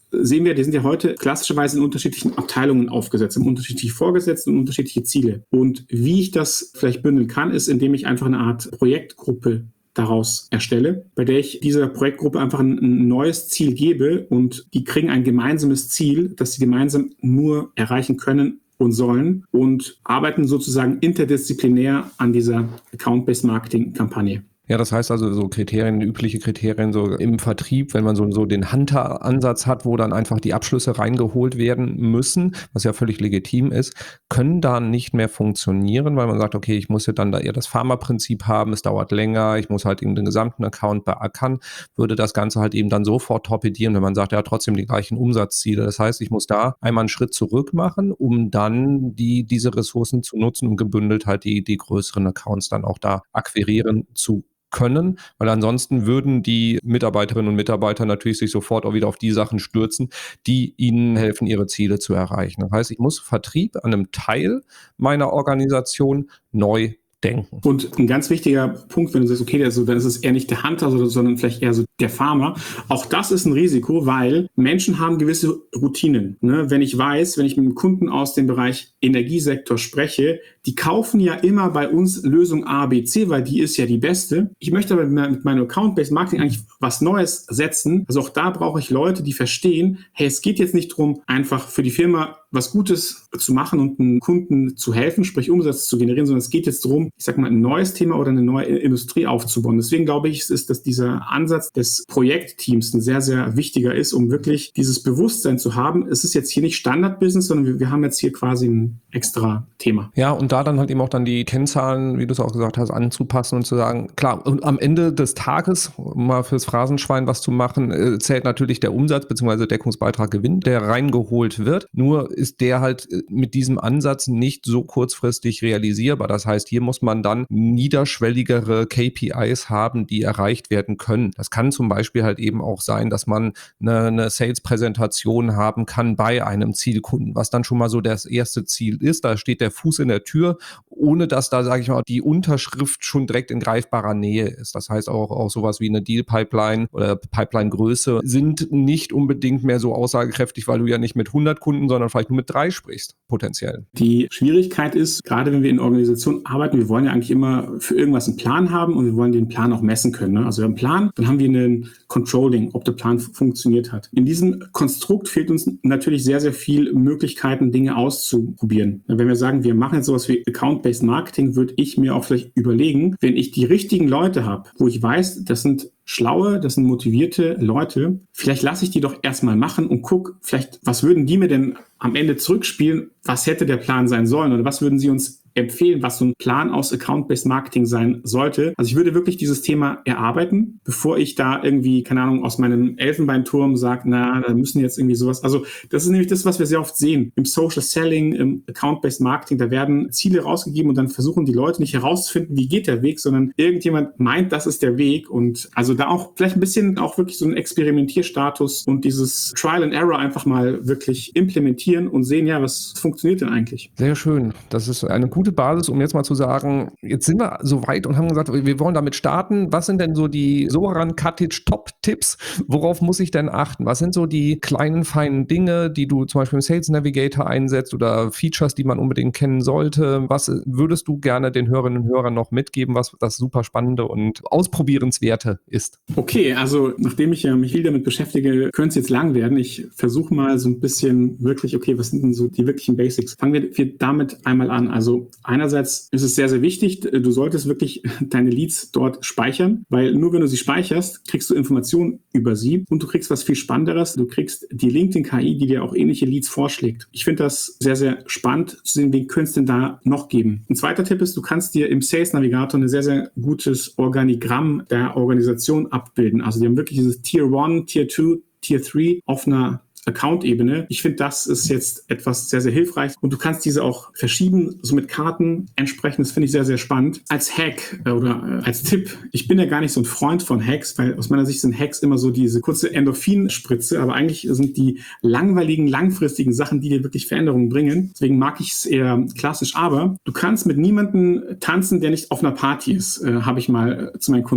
[SPEAKER 3] sehen wir, die sind ja heute klassischerweise in unterschiedlichen Abteilungen aufgesetzt, haben unterschiedliche Vorgesetzte und unterschiedliche Ziele. Und wie ich das vielleicht bündeln kann, ist, indem ich einfach eine Art Projektgruppe daraus erstelle, bei der ich dieser Projektgruppe einfach ein, ein neues Ziel gebe und die kriegen ein gemeinsames Ziel, das sie gemeinsam nur erreichen können und sollen und arbeiten sozusagen interdisziplinär an dieser Account-Based Marketing-Kampagne.
[SPEAKER 2] Ja, das heißt also so Kriterien, übliche Kriterien so im Vertrieb, wenn man so, so den Hunter-Ansatz hat, wo dann einfach die Abschlüsse reingeholt werden müssen, was ja völlig legitim ist, können da nicht mehr funktionieren, weil man sagt, okay, ich muss ja dann da eher das Pharma-Prinzip haben, es dauert länger, ich muss halt eben den gesamten Account beackern, würde das Ganze halt eben dann sofort torpedieren, wenn man sagt, ja, trotzdem die gleichen Umsatzziele. Das heißt, ich muss da einmal einen Schritt zurück machen, um dann die, diese Ressourcen zu nutzen und gebündelt halt die, die größeren Accounts dann auch da akquirieren zu können, weil ansonsten würden die Mitarbeiterinnen und Mitarbeiter natürlich sich sofort auch wieder auf die Sachen stürzen, die ihnen helfen, ihre Ziele zu erreichen. Das heißt, ich muss Vertrieb an einem Teil meiner Organisation neu denken.
[SPEAKER 3] Und ein ganz wichtiger Punkt, wenn du sagst, okay, also dann ist es eher nicht der Hunter, sondern vielleicht eher so der Farmer. Auch das ist ein Risiko, weil Menschen haben gewisse Routinen. Ne? Wenn ich weiß, wenn ich mit einem Kunden aus dem Bereich Energiesektor spreche, die kaufen ja immer bei uns Lösung A, B, C, weil die ist ja die beste. Ich möchte aber mit meinem Account-Based Marketing eigentlich was Neues setzen. Also auch da brauche ich Leute, die verstehen, hey, es geht jetzt nicht darum, einfach für die Firma was Gutes zu machen und einem Kunden zu helfen, sprich Umsatz zu generieren, sondern es geht jetzt darum, ich sag mal, ein neues Thema oder eine neue Industrie aufzubauen. Deswegen glaube ich, es ist, dass dieser Ansatz des Projektteams ein sehr, sehr wichtiger ist, um wirklich dieses Bewusstsein zu haben. Es ist jetzt hier nicht Standardbusiness, sondern wir, wir haben jetzt hier quasi ein extra Thema.
[SPEAKER 2] Ja, und da dann halt eben auch dann die Kennzahlen, wie du es auch gesagt hast, anzupassen und zu sagen, klar, und am Ende des Tages, um mal fürs Phrasenschwein was zu machen, zählt natürlich der Umsatz bzw. Deckungsbeitrag Gewinn, der reingeholt wird. Nur ist der halt mit diesem Ansatz nicht so kurzfristig realisierbar. Das heißt, hier muss man dann niederschwelligere K P Is haben, die erreicht werden können. Das kann zum Beispiel halt eben auch sein, dass man eine, eine Sales-Präsentation haben kann bei einem Zielkunden, was dann schon mal so das erste Ziel ist. Da steht der Fuß in der Tür, ohne dass da, sage ich mal, die Unterschrift schon direkt in greifbarer Nähe ist. Das heißt auch, auch sowas wie eine Deal-Pipeline oder Pipeline-Größe sind nicht unbedingt mehr so aussagekräftig, weil du ja nicht mit hundert Kunden, sondern vielleicht nur mit drei sprichst, potenziell.
[SPEAKER 3] Die Schwierigkeit ist, gerade wenn wir in Organisationen arbeiten, wir wollen ja eigentlich immer für irgendwas einen Plan haben und wir wollen den Plan auch messen können. Ne? Also wir haben einen Plan, dann haben wir einen Controlling, ob der Plan f- funktioniert hat. In diesem Konstrukt fehlt uns natürlich sehr, sehr viel Möglichkeiten, Dinge auszuprobieren. Wenn wir sagen, wir machen jetzt sowas wie Account-Based Marketing, würde ich mir auch vielleicht überlegen, wenn ich die richtigen Leute habe, wo ich weiß, das sind schlaue, das sind motivierte Leute, vielleicht lasse ich die doch erstmal machen und guck, vielleicht, was würden die mir denn am Ende zurückspielen, was hätte der Plan sein sollen oder was würden sie uns empfehlen, was so ein Plan aus Account-Based Marketing sein sollte. Also ich würde wirklich dieses Thema erarbeiten, bevor ich da irgendwie, keine Ahnung, aus meinem Elfenbeinturm sage, na, da müssen jetzt irgendwie sowas, also das ist nämlich das, was wir sehr oft sehen. Im Social Selling, im Account-Based Marketing, da werden Ziele rausgegeben und dann versuchen die Leute nicht herauszufinden, wie geht der Weg, sondern irgendjemand meint, das ist der Weg und also da auch vielleicht ein bisschen auch wirklich so einen Experimentierstatus und dieses Trial and Error einfach mal wirklich implementieren und sehen, ja, was funktioniert denn eigentlich?
[SPEAKER 2] Sehr schön. Das ist eine gute Basis, um jetzt mal zu sagen, jetzt sind wir so weit und haben gesagt, wir wollen damit starten. Was sind denn so die Soran Katic Top-Tipps? Worauf muss ich denn achten? Was sind so die kleinen, feinen Dinge, die du zum Beispiel im Sales Navigator einsetzt oder Features, die man unbedingt kennen sollte? Was würdest du gerne den Hörerinnen und Hörern noch mitgeben, was das super Spannende und Ausprobierenswerte ist?
[SPEAKER 3] Okay, also nachdem ich ja mich viel damit beschäftige, könnte es jetzt lang werden. Ich versuche mal so ein bisschen wirklich, okay, was sind denn so die wirklichen Basics? Fangen wir, wir damit einmal an. Also einerseits ist es sehr, sehr wichtig, du solltest wirklich deine Leads dort speichern, weil nur wenn du sie speicherst, kriegst du Informationen über sie und du kriegst was viel Spannenderes. Du kriegst die LinkedIn-K I, die dir auch ähnliche Leads vorschlägt. Ich finde das sehr, sehr spannend zu sehen, wen könnte es denn da noch geben. Ein zweiter Tipp ist, du kannst dir im Sales Navigator ein sehr, sehr gutes Organigramm der Organisation abbilden. Also die haben wirklich dieses Tier eins, Tier zwei, Tier drei auf einer Account-Ebene. Ich finde, das ist jetzt etwas sehr, sehr hilfreich und du kannst diese auch verschieben, so mit Karten entsprechend. Das finde ich sehr, sehr spannend. Als Hack äh, oder äh, als Tipp, ich bin ja gar nicht so ein Freund von Hacks, weil aus meiner Sicht sind Hacks immer so diese kurze Endorphinspritze, aber eigentlich sind die langweiligen, langfristigen Sachen, die dir wirklich Veränderungen bringen. Deswegen mag ich es eher klassisch, aber du kannst mit niemandem tanzen, der nicht auf einer Party ist, äh, habe ich mal äh, zu meinen Kunden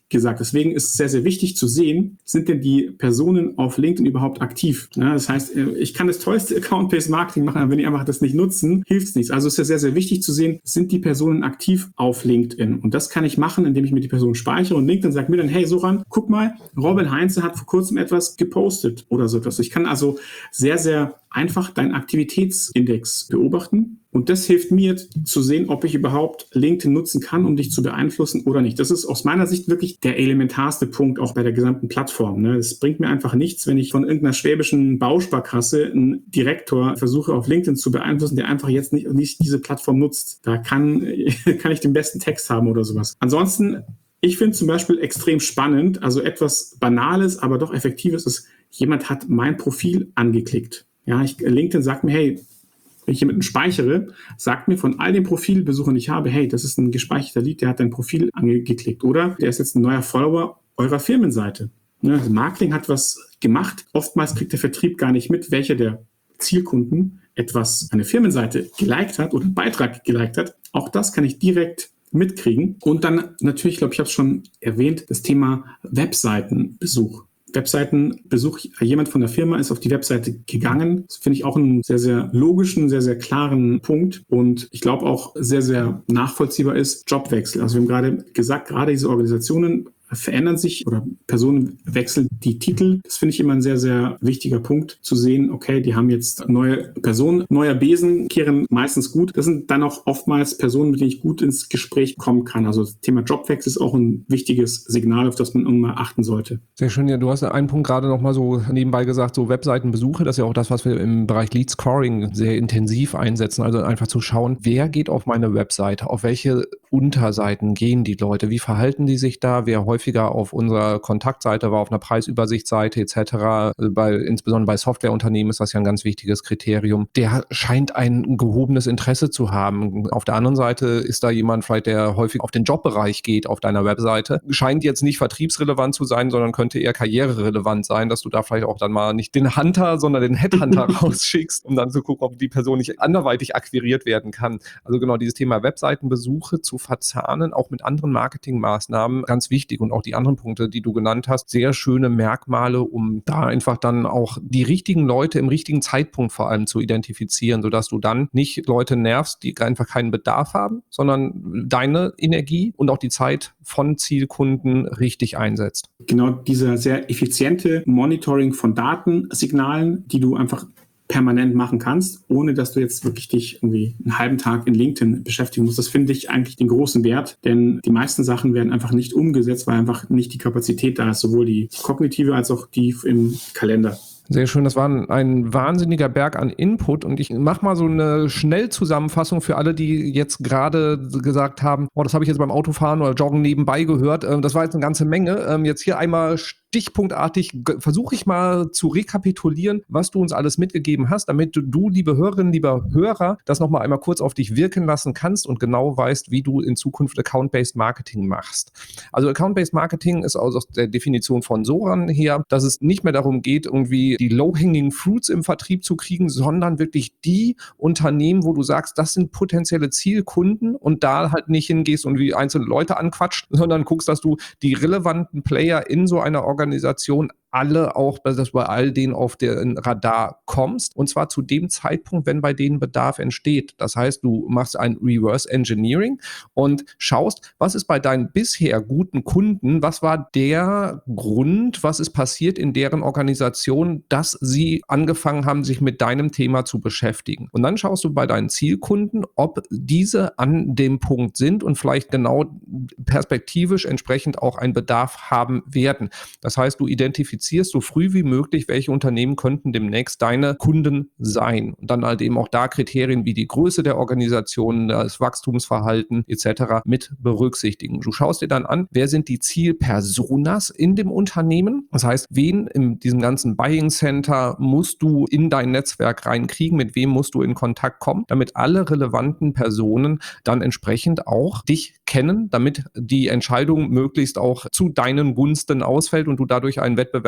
[SPEAKER 3] gesagt. Deswegen ist es sehr, sehr wichtig zu sehen, sind denn die Personen auf LinkedIn überhaupt aktiv? Ja, das heißt, ich kann das tollste Account-Based Marketing machen, aber wenn die einfach das nicht nutzen, hilft es nichts. Also es ist ja sehr, sehr wichtig zu sehen, sind die Personen aktiv auf LinkedIn? Und das kann ich machen, indem ich mir die Person speichere und LinkedIn sagt mir dann, hey Soran, guck mal, Robin Heinze hat vor kurzem etwas gepostet oder so etwas. Ich kann also sehr, sehr einfach deinen Aktivitätsindex beobachten. Und das hilft mir zu sehen, ob ich überhaupt LinkedIn nutzen kann, um dich zu beeinflussen oder nicht. Das ist aus meiner Sicht wirklich der elementarste Punkt auch bei der gesamten Plattform. Es bringt mir einfach nichts, wenn ich von irgendeiner schwäbischen Bausparkasse einen Direktor versuche auf LinkedIn zu beeinflussen, der einfach jetzt nicht, nicht diese Plattform nutzt. Da kann, kann ich den besten Text haben oder sowas. Ansonsten, ich finde zum Beispiel extrem spannend, also etwas Banales, aber doch Effektives ist, jemand hat mein Profil angeklickt. Ja, ich, LinkedIn sagt mir, hey, wenn ich jemanden speichere, sagt mir von all den Profilbesuchern, die ich habe, hey, das ist ein gespeicherter Lead, der hat dein Profil angeklickt. Oder der ist jetzt ein neuer Follower eurer Firmenseite. Ne, das Marketing hat was gemacht. Oftmals kriegt der Vertrieb gar nicht mit, welcher der Zielkunden etwas, eine Firmenseite geliked hat oder einen Beitrag geliked hat. Auch das kann ich direkt mitkriegen. Und dann natürlich, ich glaube, ich habe es schon erwähnt, das Thema Webseitenbesuch. Webseitenbesuch, jemand von der Firma ist auf die Webseite gegangen. Das finde ich auch einen sehr, sehr logischen, sehr, sehr klaren Punkt und ich glaube auch sehr, sehr nachvollziehbar ist Jobwechsel. Also wir haben gerade gesagt, gerade diese Organisationen verändern sich oder Personen wechseln die Titel. Das finde ich immer ein sehr, sehr wichtiger Punkt zu sehen. Okay, die haben jetzt neue Personen, neuer Besen, kehren meistens gut. Das sind dann auch oftmals Personen, mit denen ich gut ins Gespräch kommen kann. Also das Thema Jobwechsel ist auch ein wichtiges Signal, auf das man immer achten sollte.
[SPEAKER 2] Sehr schön. Ja, du hast einen Punkt gerade noch mal so nebenbei gesagt, so Webseitenbesuche. Das ist ja auch das, was wir im Bereich Lead Scoring sehr intensiv einsetzen. Also einfach zu schauen, wer geht auf meine Webseite, auf welche Unterseiten gehen die Leute, wie verhalten die sich da, wer häufiger auf unserer Kontaktseite war, auf einer Preisübersichtsseite et cetera. Bei, insbesondere bei Softwareunternehmen ist das ja ein ganz wichtiges Kriterium. Der scheint ein gehobenes Interesse zu haben. Auf der anderen Seite ist da jemand vielleicht, der häufig auf den Jobbereich geht auf deiner Webseite. Scheint jetzt nicht vertriebsrelevant zu sein, sondern könnte eher karriererelevant sein, dass du da vielleicht auch dann mal nicht den Hunter, sondern den Headhunter rausschickst, um dann zu gucken, ob die Person nicht anderweitig akquiriert werden kann. Also genau dieses Thema Webseitenbesuche zu verzahnen, auch mit anderen Marketingmaßnahmen, ganz wichtig. Und auch die anderen Punkte, die du genannt hast, sehr schöne Merkmale, um da einfach dann auch die richtigen Leute im richtigen Zeitpunkt vor allem zu identifizieren, sodass du dann nicht Leute nervst, die einfach keinen Bedarf haben, sondern deine Energie und auch die Zeit von Zielkunden richtig einsetzt.
[SPEAKER 3] Genau dieser sehr effiziente Monitoring von Datensignalen, die du einfach permanent machen kannst, ohne dass du jetzt wirklich dich irgendwie einen halben Tag in LinkedIn beschäftigen musst. Das finde ich eigentlich den großen Wert, denn die meisten Sachen werden einfach nicht umgesetzt, weil einfach nicht die Kapazität da ist, sowohl die kognitive als auch die im Kalender.
[SPEAKER 2] Sehr schön, das war ein, ein wahnsinniger Berg an Input und ich mache mal so eine Schnellzusammenfassung für alle, die jetzt gerade gesagt haben, oh, das habe ich jetzt beim Autofahren oder Joggen nebenbei gehört. Das war jetzt eine ganze Menge. Jetzt hier einmal stichpunktartig versuche ich mal zu rekapitulieren, was du uns alles mitgegeben hast, damit du, liebe Hörerinnen, lieber Hörer, das nochmal einmal kurz auf dich wirken lassen kannst und genau weißt, wie du in Zukunft Account-Based Marketing machst. Also Account-Based Marketing ist aus der Definition von Soran her, dass es nicht mehr darum geht, irgendwie die low-hanging fruits im Vertrieb zu kriegen, sondern wirklich die Unternehmen, wo du sagst, das sind potenzielle Zielkunden und da halt nicht hingehst und wie einzelne Leute anquatscht, sondern guckst, dass du die relevanten Player in so einer Organisation alle auch, dass du bei all denen auf den Radar kommst und zwar zu dem Zeitpunkt, wenn bei denen Bedarf entsteht. Das heißt, du machst ein Reverse Engineering und schaust, was ist bei deinen bisher guten Kunden, was war der Grund, was ist passiert in deren Organisation, dass sie angefangen haben, sich mit deinem Thema zu beschäftigen. Und dann schaust du bei deinen Zielkunden, ob diese an dem Punkt sind und vielleicht genau perspektivisch entsprechend auch einen Bedarf haben werden. Das heißt, du identifizierst so früh wie möglich, welche Unternehmen könnten demnächst deine Kunden sein. Und dann halt eben auch da Kriterien wie die Größe der Organisation, das Wachstumsverhalten et cetera mit berücksichtigen. Du schaust dir dann an, wer sind die Zielpersonas in dem Unternehmen? Das heißt, wen in diesem ganzen Buying Center musst du in dein Netzwerk reinkriegen, mit wem musst du in Kontakt kommen, damit alle relevanten Personen dann entsprechend auch dich kennen, damit die Entscheidung möglichst auch zu deinen Gunsten ausfällt und du dadurch einen Wettbewerb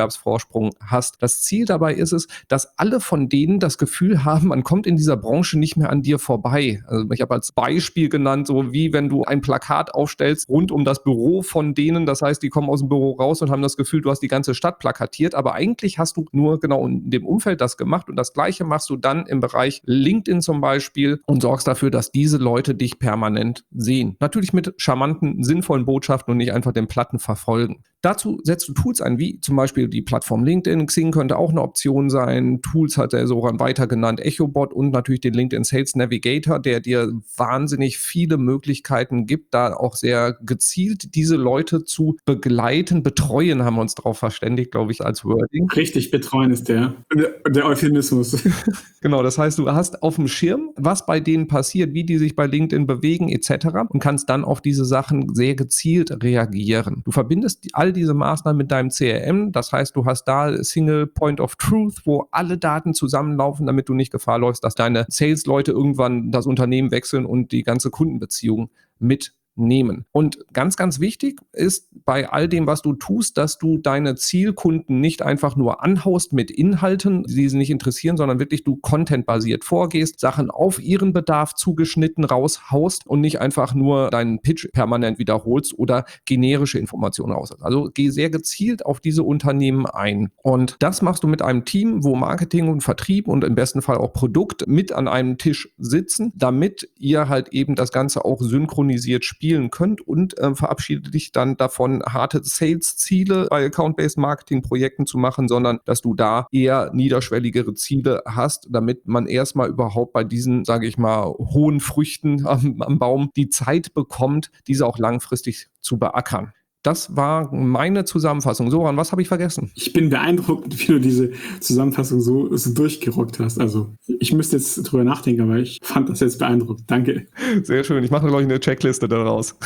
[SPEAKER 2] Wettbewerbsvorsprung hast. Das Ziel dabei ist es, dass alle von denen das Gefühl haben, man kommt in dieser Branche nicht mehr an dir vorbei. Also ich habe als Beispiel genannt, so wie wenn du ein Plakat aufstellst rund um das Büro von denen, das heißt, die kommen aus dem Büro raus und haben das Gefühl, du hast die ganze Stadt plakatiert, aber eigentlich hast du nur genau in dem Umfeld das gemacht und das Gleiche machst du dann im Bereich LinkedIn zum Beispiel und sorgst dafür, dass diese Leute dich permanent sehen. Natürlich mit charmanten, sinnvollen Botschaften und nicht einfach den Platten verfolgen. Dazu setzt du Tools ein, wie zum Beispiel die Plattform LinkedIn. Xing könnte auch eine Option sein. Tools hat der Soran weiter genannt, EchoBot und natürlich den LinkedIn Sales Navigator, der dir wahnsinnig viele Möglichkeiten gibt, da auch sehr gezielt diese Leute zu begleiten. Betreuen haben wir uns darauf verständigt, glaube ich, als Wording.
[SPEAKER 3] Richtig, betreuen ist der, der, der Euphemismus.
[SPEAKER 2] Genau, das heißt, du hast auf dem Schirm, was bei denen passiert, wie die sich bei LinkedIn bewegen et cetera und kannst dann auf diese Sachen sehr gezielt reagieren. Du verbindest die, all diese Maßnahmen mit deinem C R M, das heißt, du hast da Single Point of Truth, wo alle Daten zusammenlaufen, damit du nicht Gefahr läufst, dass deine Sales-Leute irgendwann das Unternehmen wechseln und die ganze Kundenbeziehung mit nehmen. Und ganz, ganz wichtig ist bei all dem, was du tust, dass du deine Zielkunden nicht einfach nur anhaust mit Inhalten, die sie nicht interessieren, sondern wirklich du contentbasiert vorgehst, Sachen auf ihren Bedarf zugeschnitten raushaust und nicht einfach nur deinen Pitch permanent wiederholst oder generische Informationen raus. Also geh sehr gezielt auf diese Unternehmen ein. Und das machst du mit einem Team, wo Marketing und Vertrieb und im besten Fall auch Produkt mit an einem Tisch sitzen, damit ihr halt eben das Ganze auch synchronisiert spielt könnt und äh, verabschiede dich dann davon, harte Sales-Ziele bei Account-Based Marketing-Projekten zu machen, sondern dass du da eher niederschwelligere Ziele hast, damit man erstmal überhaupt bei diesen, sage ich mal, hohen Früchten am, am Baum die Zeit bekommt, diese auch langfristig zu beackern. Das war meine Zusammenfassung. Soran, was habe ich vergessen?
[SPEAKER 3] Ich bin beeindruckt, wie du diese Zusammenfassung so, so durchgerockt hast. Also ich müsste jetzt drüber nachdenken, aber ich fand das jetzt beeindruckend. Danke.
[SPEAKER 2] Sehr schön. Ich mache, glaube ich, eine Checkliste daraus.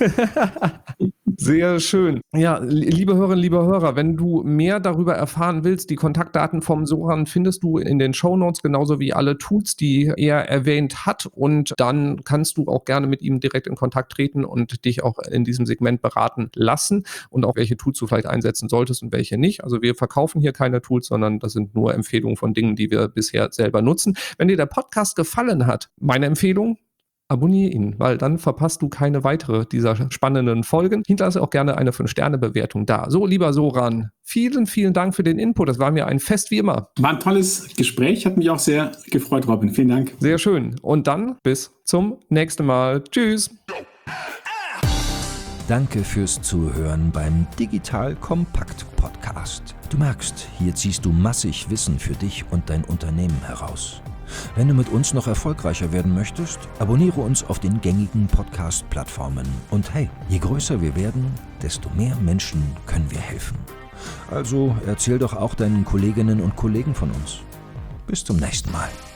[SPEAKER 2] Sehr schön. Ja, liebe Hörerinnen, liebe Hörer, wenn du mehr darüber erfahren willst, die Kontaktdaten vom Soran findest du in den Shownotes, genauso wie alle Tools, die er erwähnt hat. Und dann kannst du auch gerne mit ihm direkt in Kontakt treten und dich auch in diesem Segment beraten lassen und auch welche Tools du vielleicht einsetzen solltest und welche nicht. Also wir verkaufen hier keine Tools, sondern das sind nur Empfehlungen von Dingen, die wir bisher selber nutzen. Wenn dir der Podcast gefallen hat, meine Empfehlung: abonniere ihn, weil dann verpasst du keine weitere dieser spannenden Folgen. Hinterlasse auch gerne eine fünf Sterne Bewertung da. So, lieber Soran, vielen, vielen Dank für den Input. Das war mir ein Fest wie immer.
[SPEAKER 3] War ein tolles Gespräch, hat mich auch sehr gefreut, Robin. Vielen Dank.
[SPEAKER 2] Sehr schön. Und dann bis zum nächsten Mal. Tschüss.
[SPEAKER 1] Danke fürs Zuhören beim Digital Kompakt Podcast. Du merkst, hier ziehst du massig Wissen für dich und dein Unternehmen heraus. Wenn du mit uns noch erfolgreicher werden möchtest, abonniere uns auf den gängigen Podcast-Plattformen. Und hey, je größer wir werden, desto mehr Menschen können wir helfen. Also erzähl doch auch deinen Kolleginnen und Kollegen von uns. Bis zum nächsten Mal.